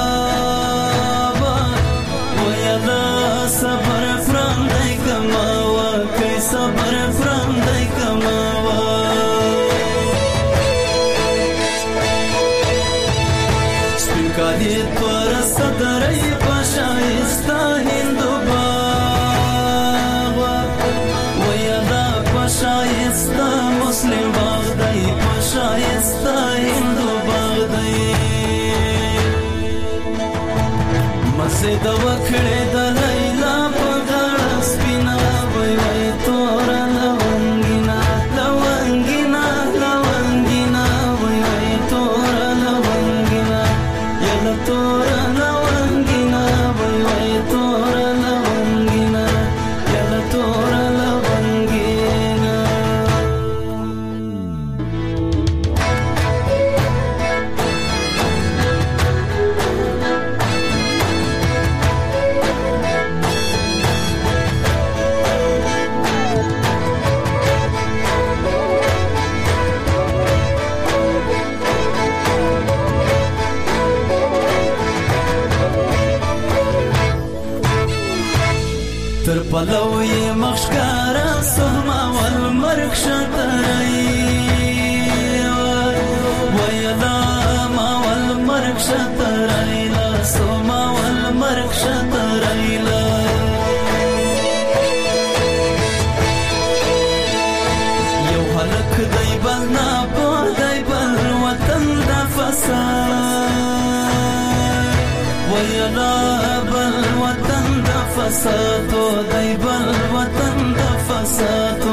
[SPEAKER 10] wa ya da sabar frandai kama wa kai sabar frandai kama wa spikali par sadarai شایسته هندو باغ ویا دا شایسته مسلم باغ دی شایسته هندو باغ دی مزه د وکړې د لیلا په غاړه سپینا وای وای تور لونګینا لونګینا لونګینا وای وای تور لونګینا یلا تور پلوی مخشکارا سهما والمرک شترئی ویلا ما والمرک شترئی لا سهما والمرک شترئی لا یو حلق دی بل ناپو دی بل وطن دا فساد ویلا بل وطن دا فسادو دی بل وطن دا فسادو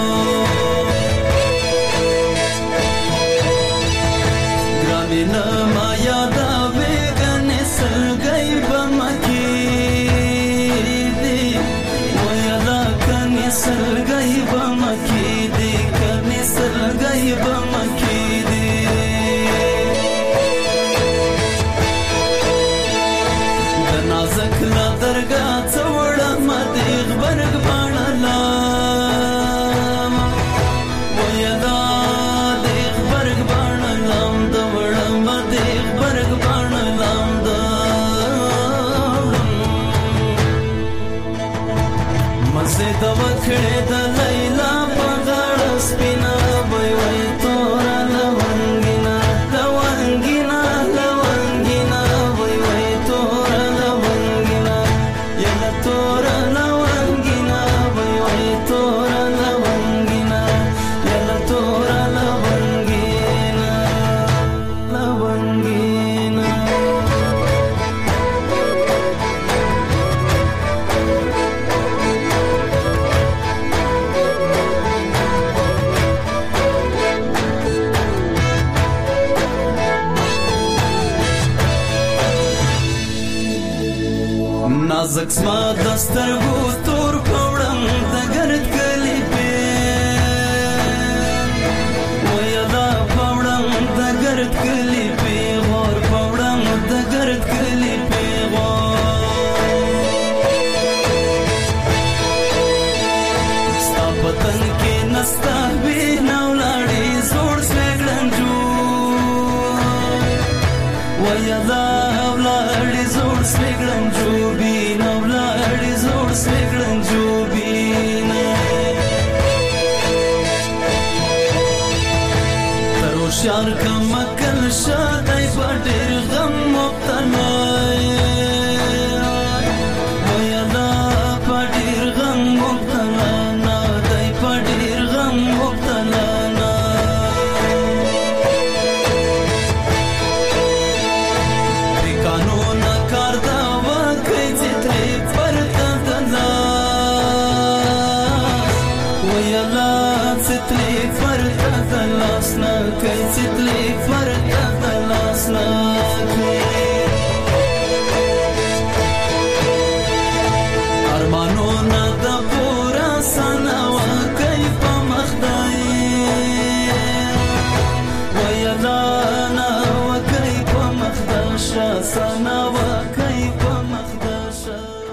[SPEAKER 10] گرامی نما یادا بیگنی سلگئی بمکی دی ویلا کنی سلگئی بمکی دی کنی سلگئی بمکی دی دنازک لا درگا څوړه مدې غبرګ باڼلا ویا دا دې غبرګ باڼلا د وړه مدې غبرګ باڼلا د مزه د وکړې د لیلا په غاړه سپینا وای وای تور لونګینا لونګینا لونګینا وای وای تور لونګینا یلا تور لونګینا وای وای تور لونګینا یلا تور لونګینا لونګینا زما دسترګو تور پوړم د ګر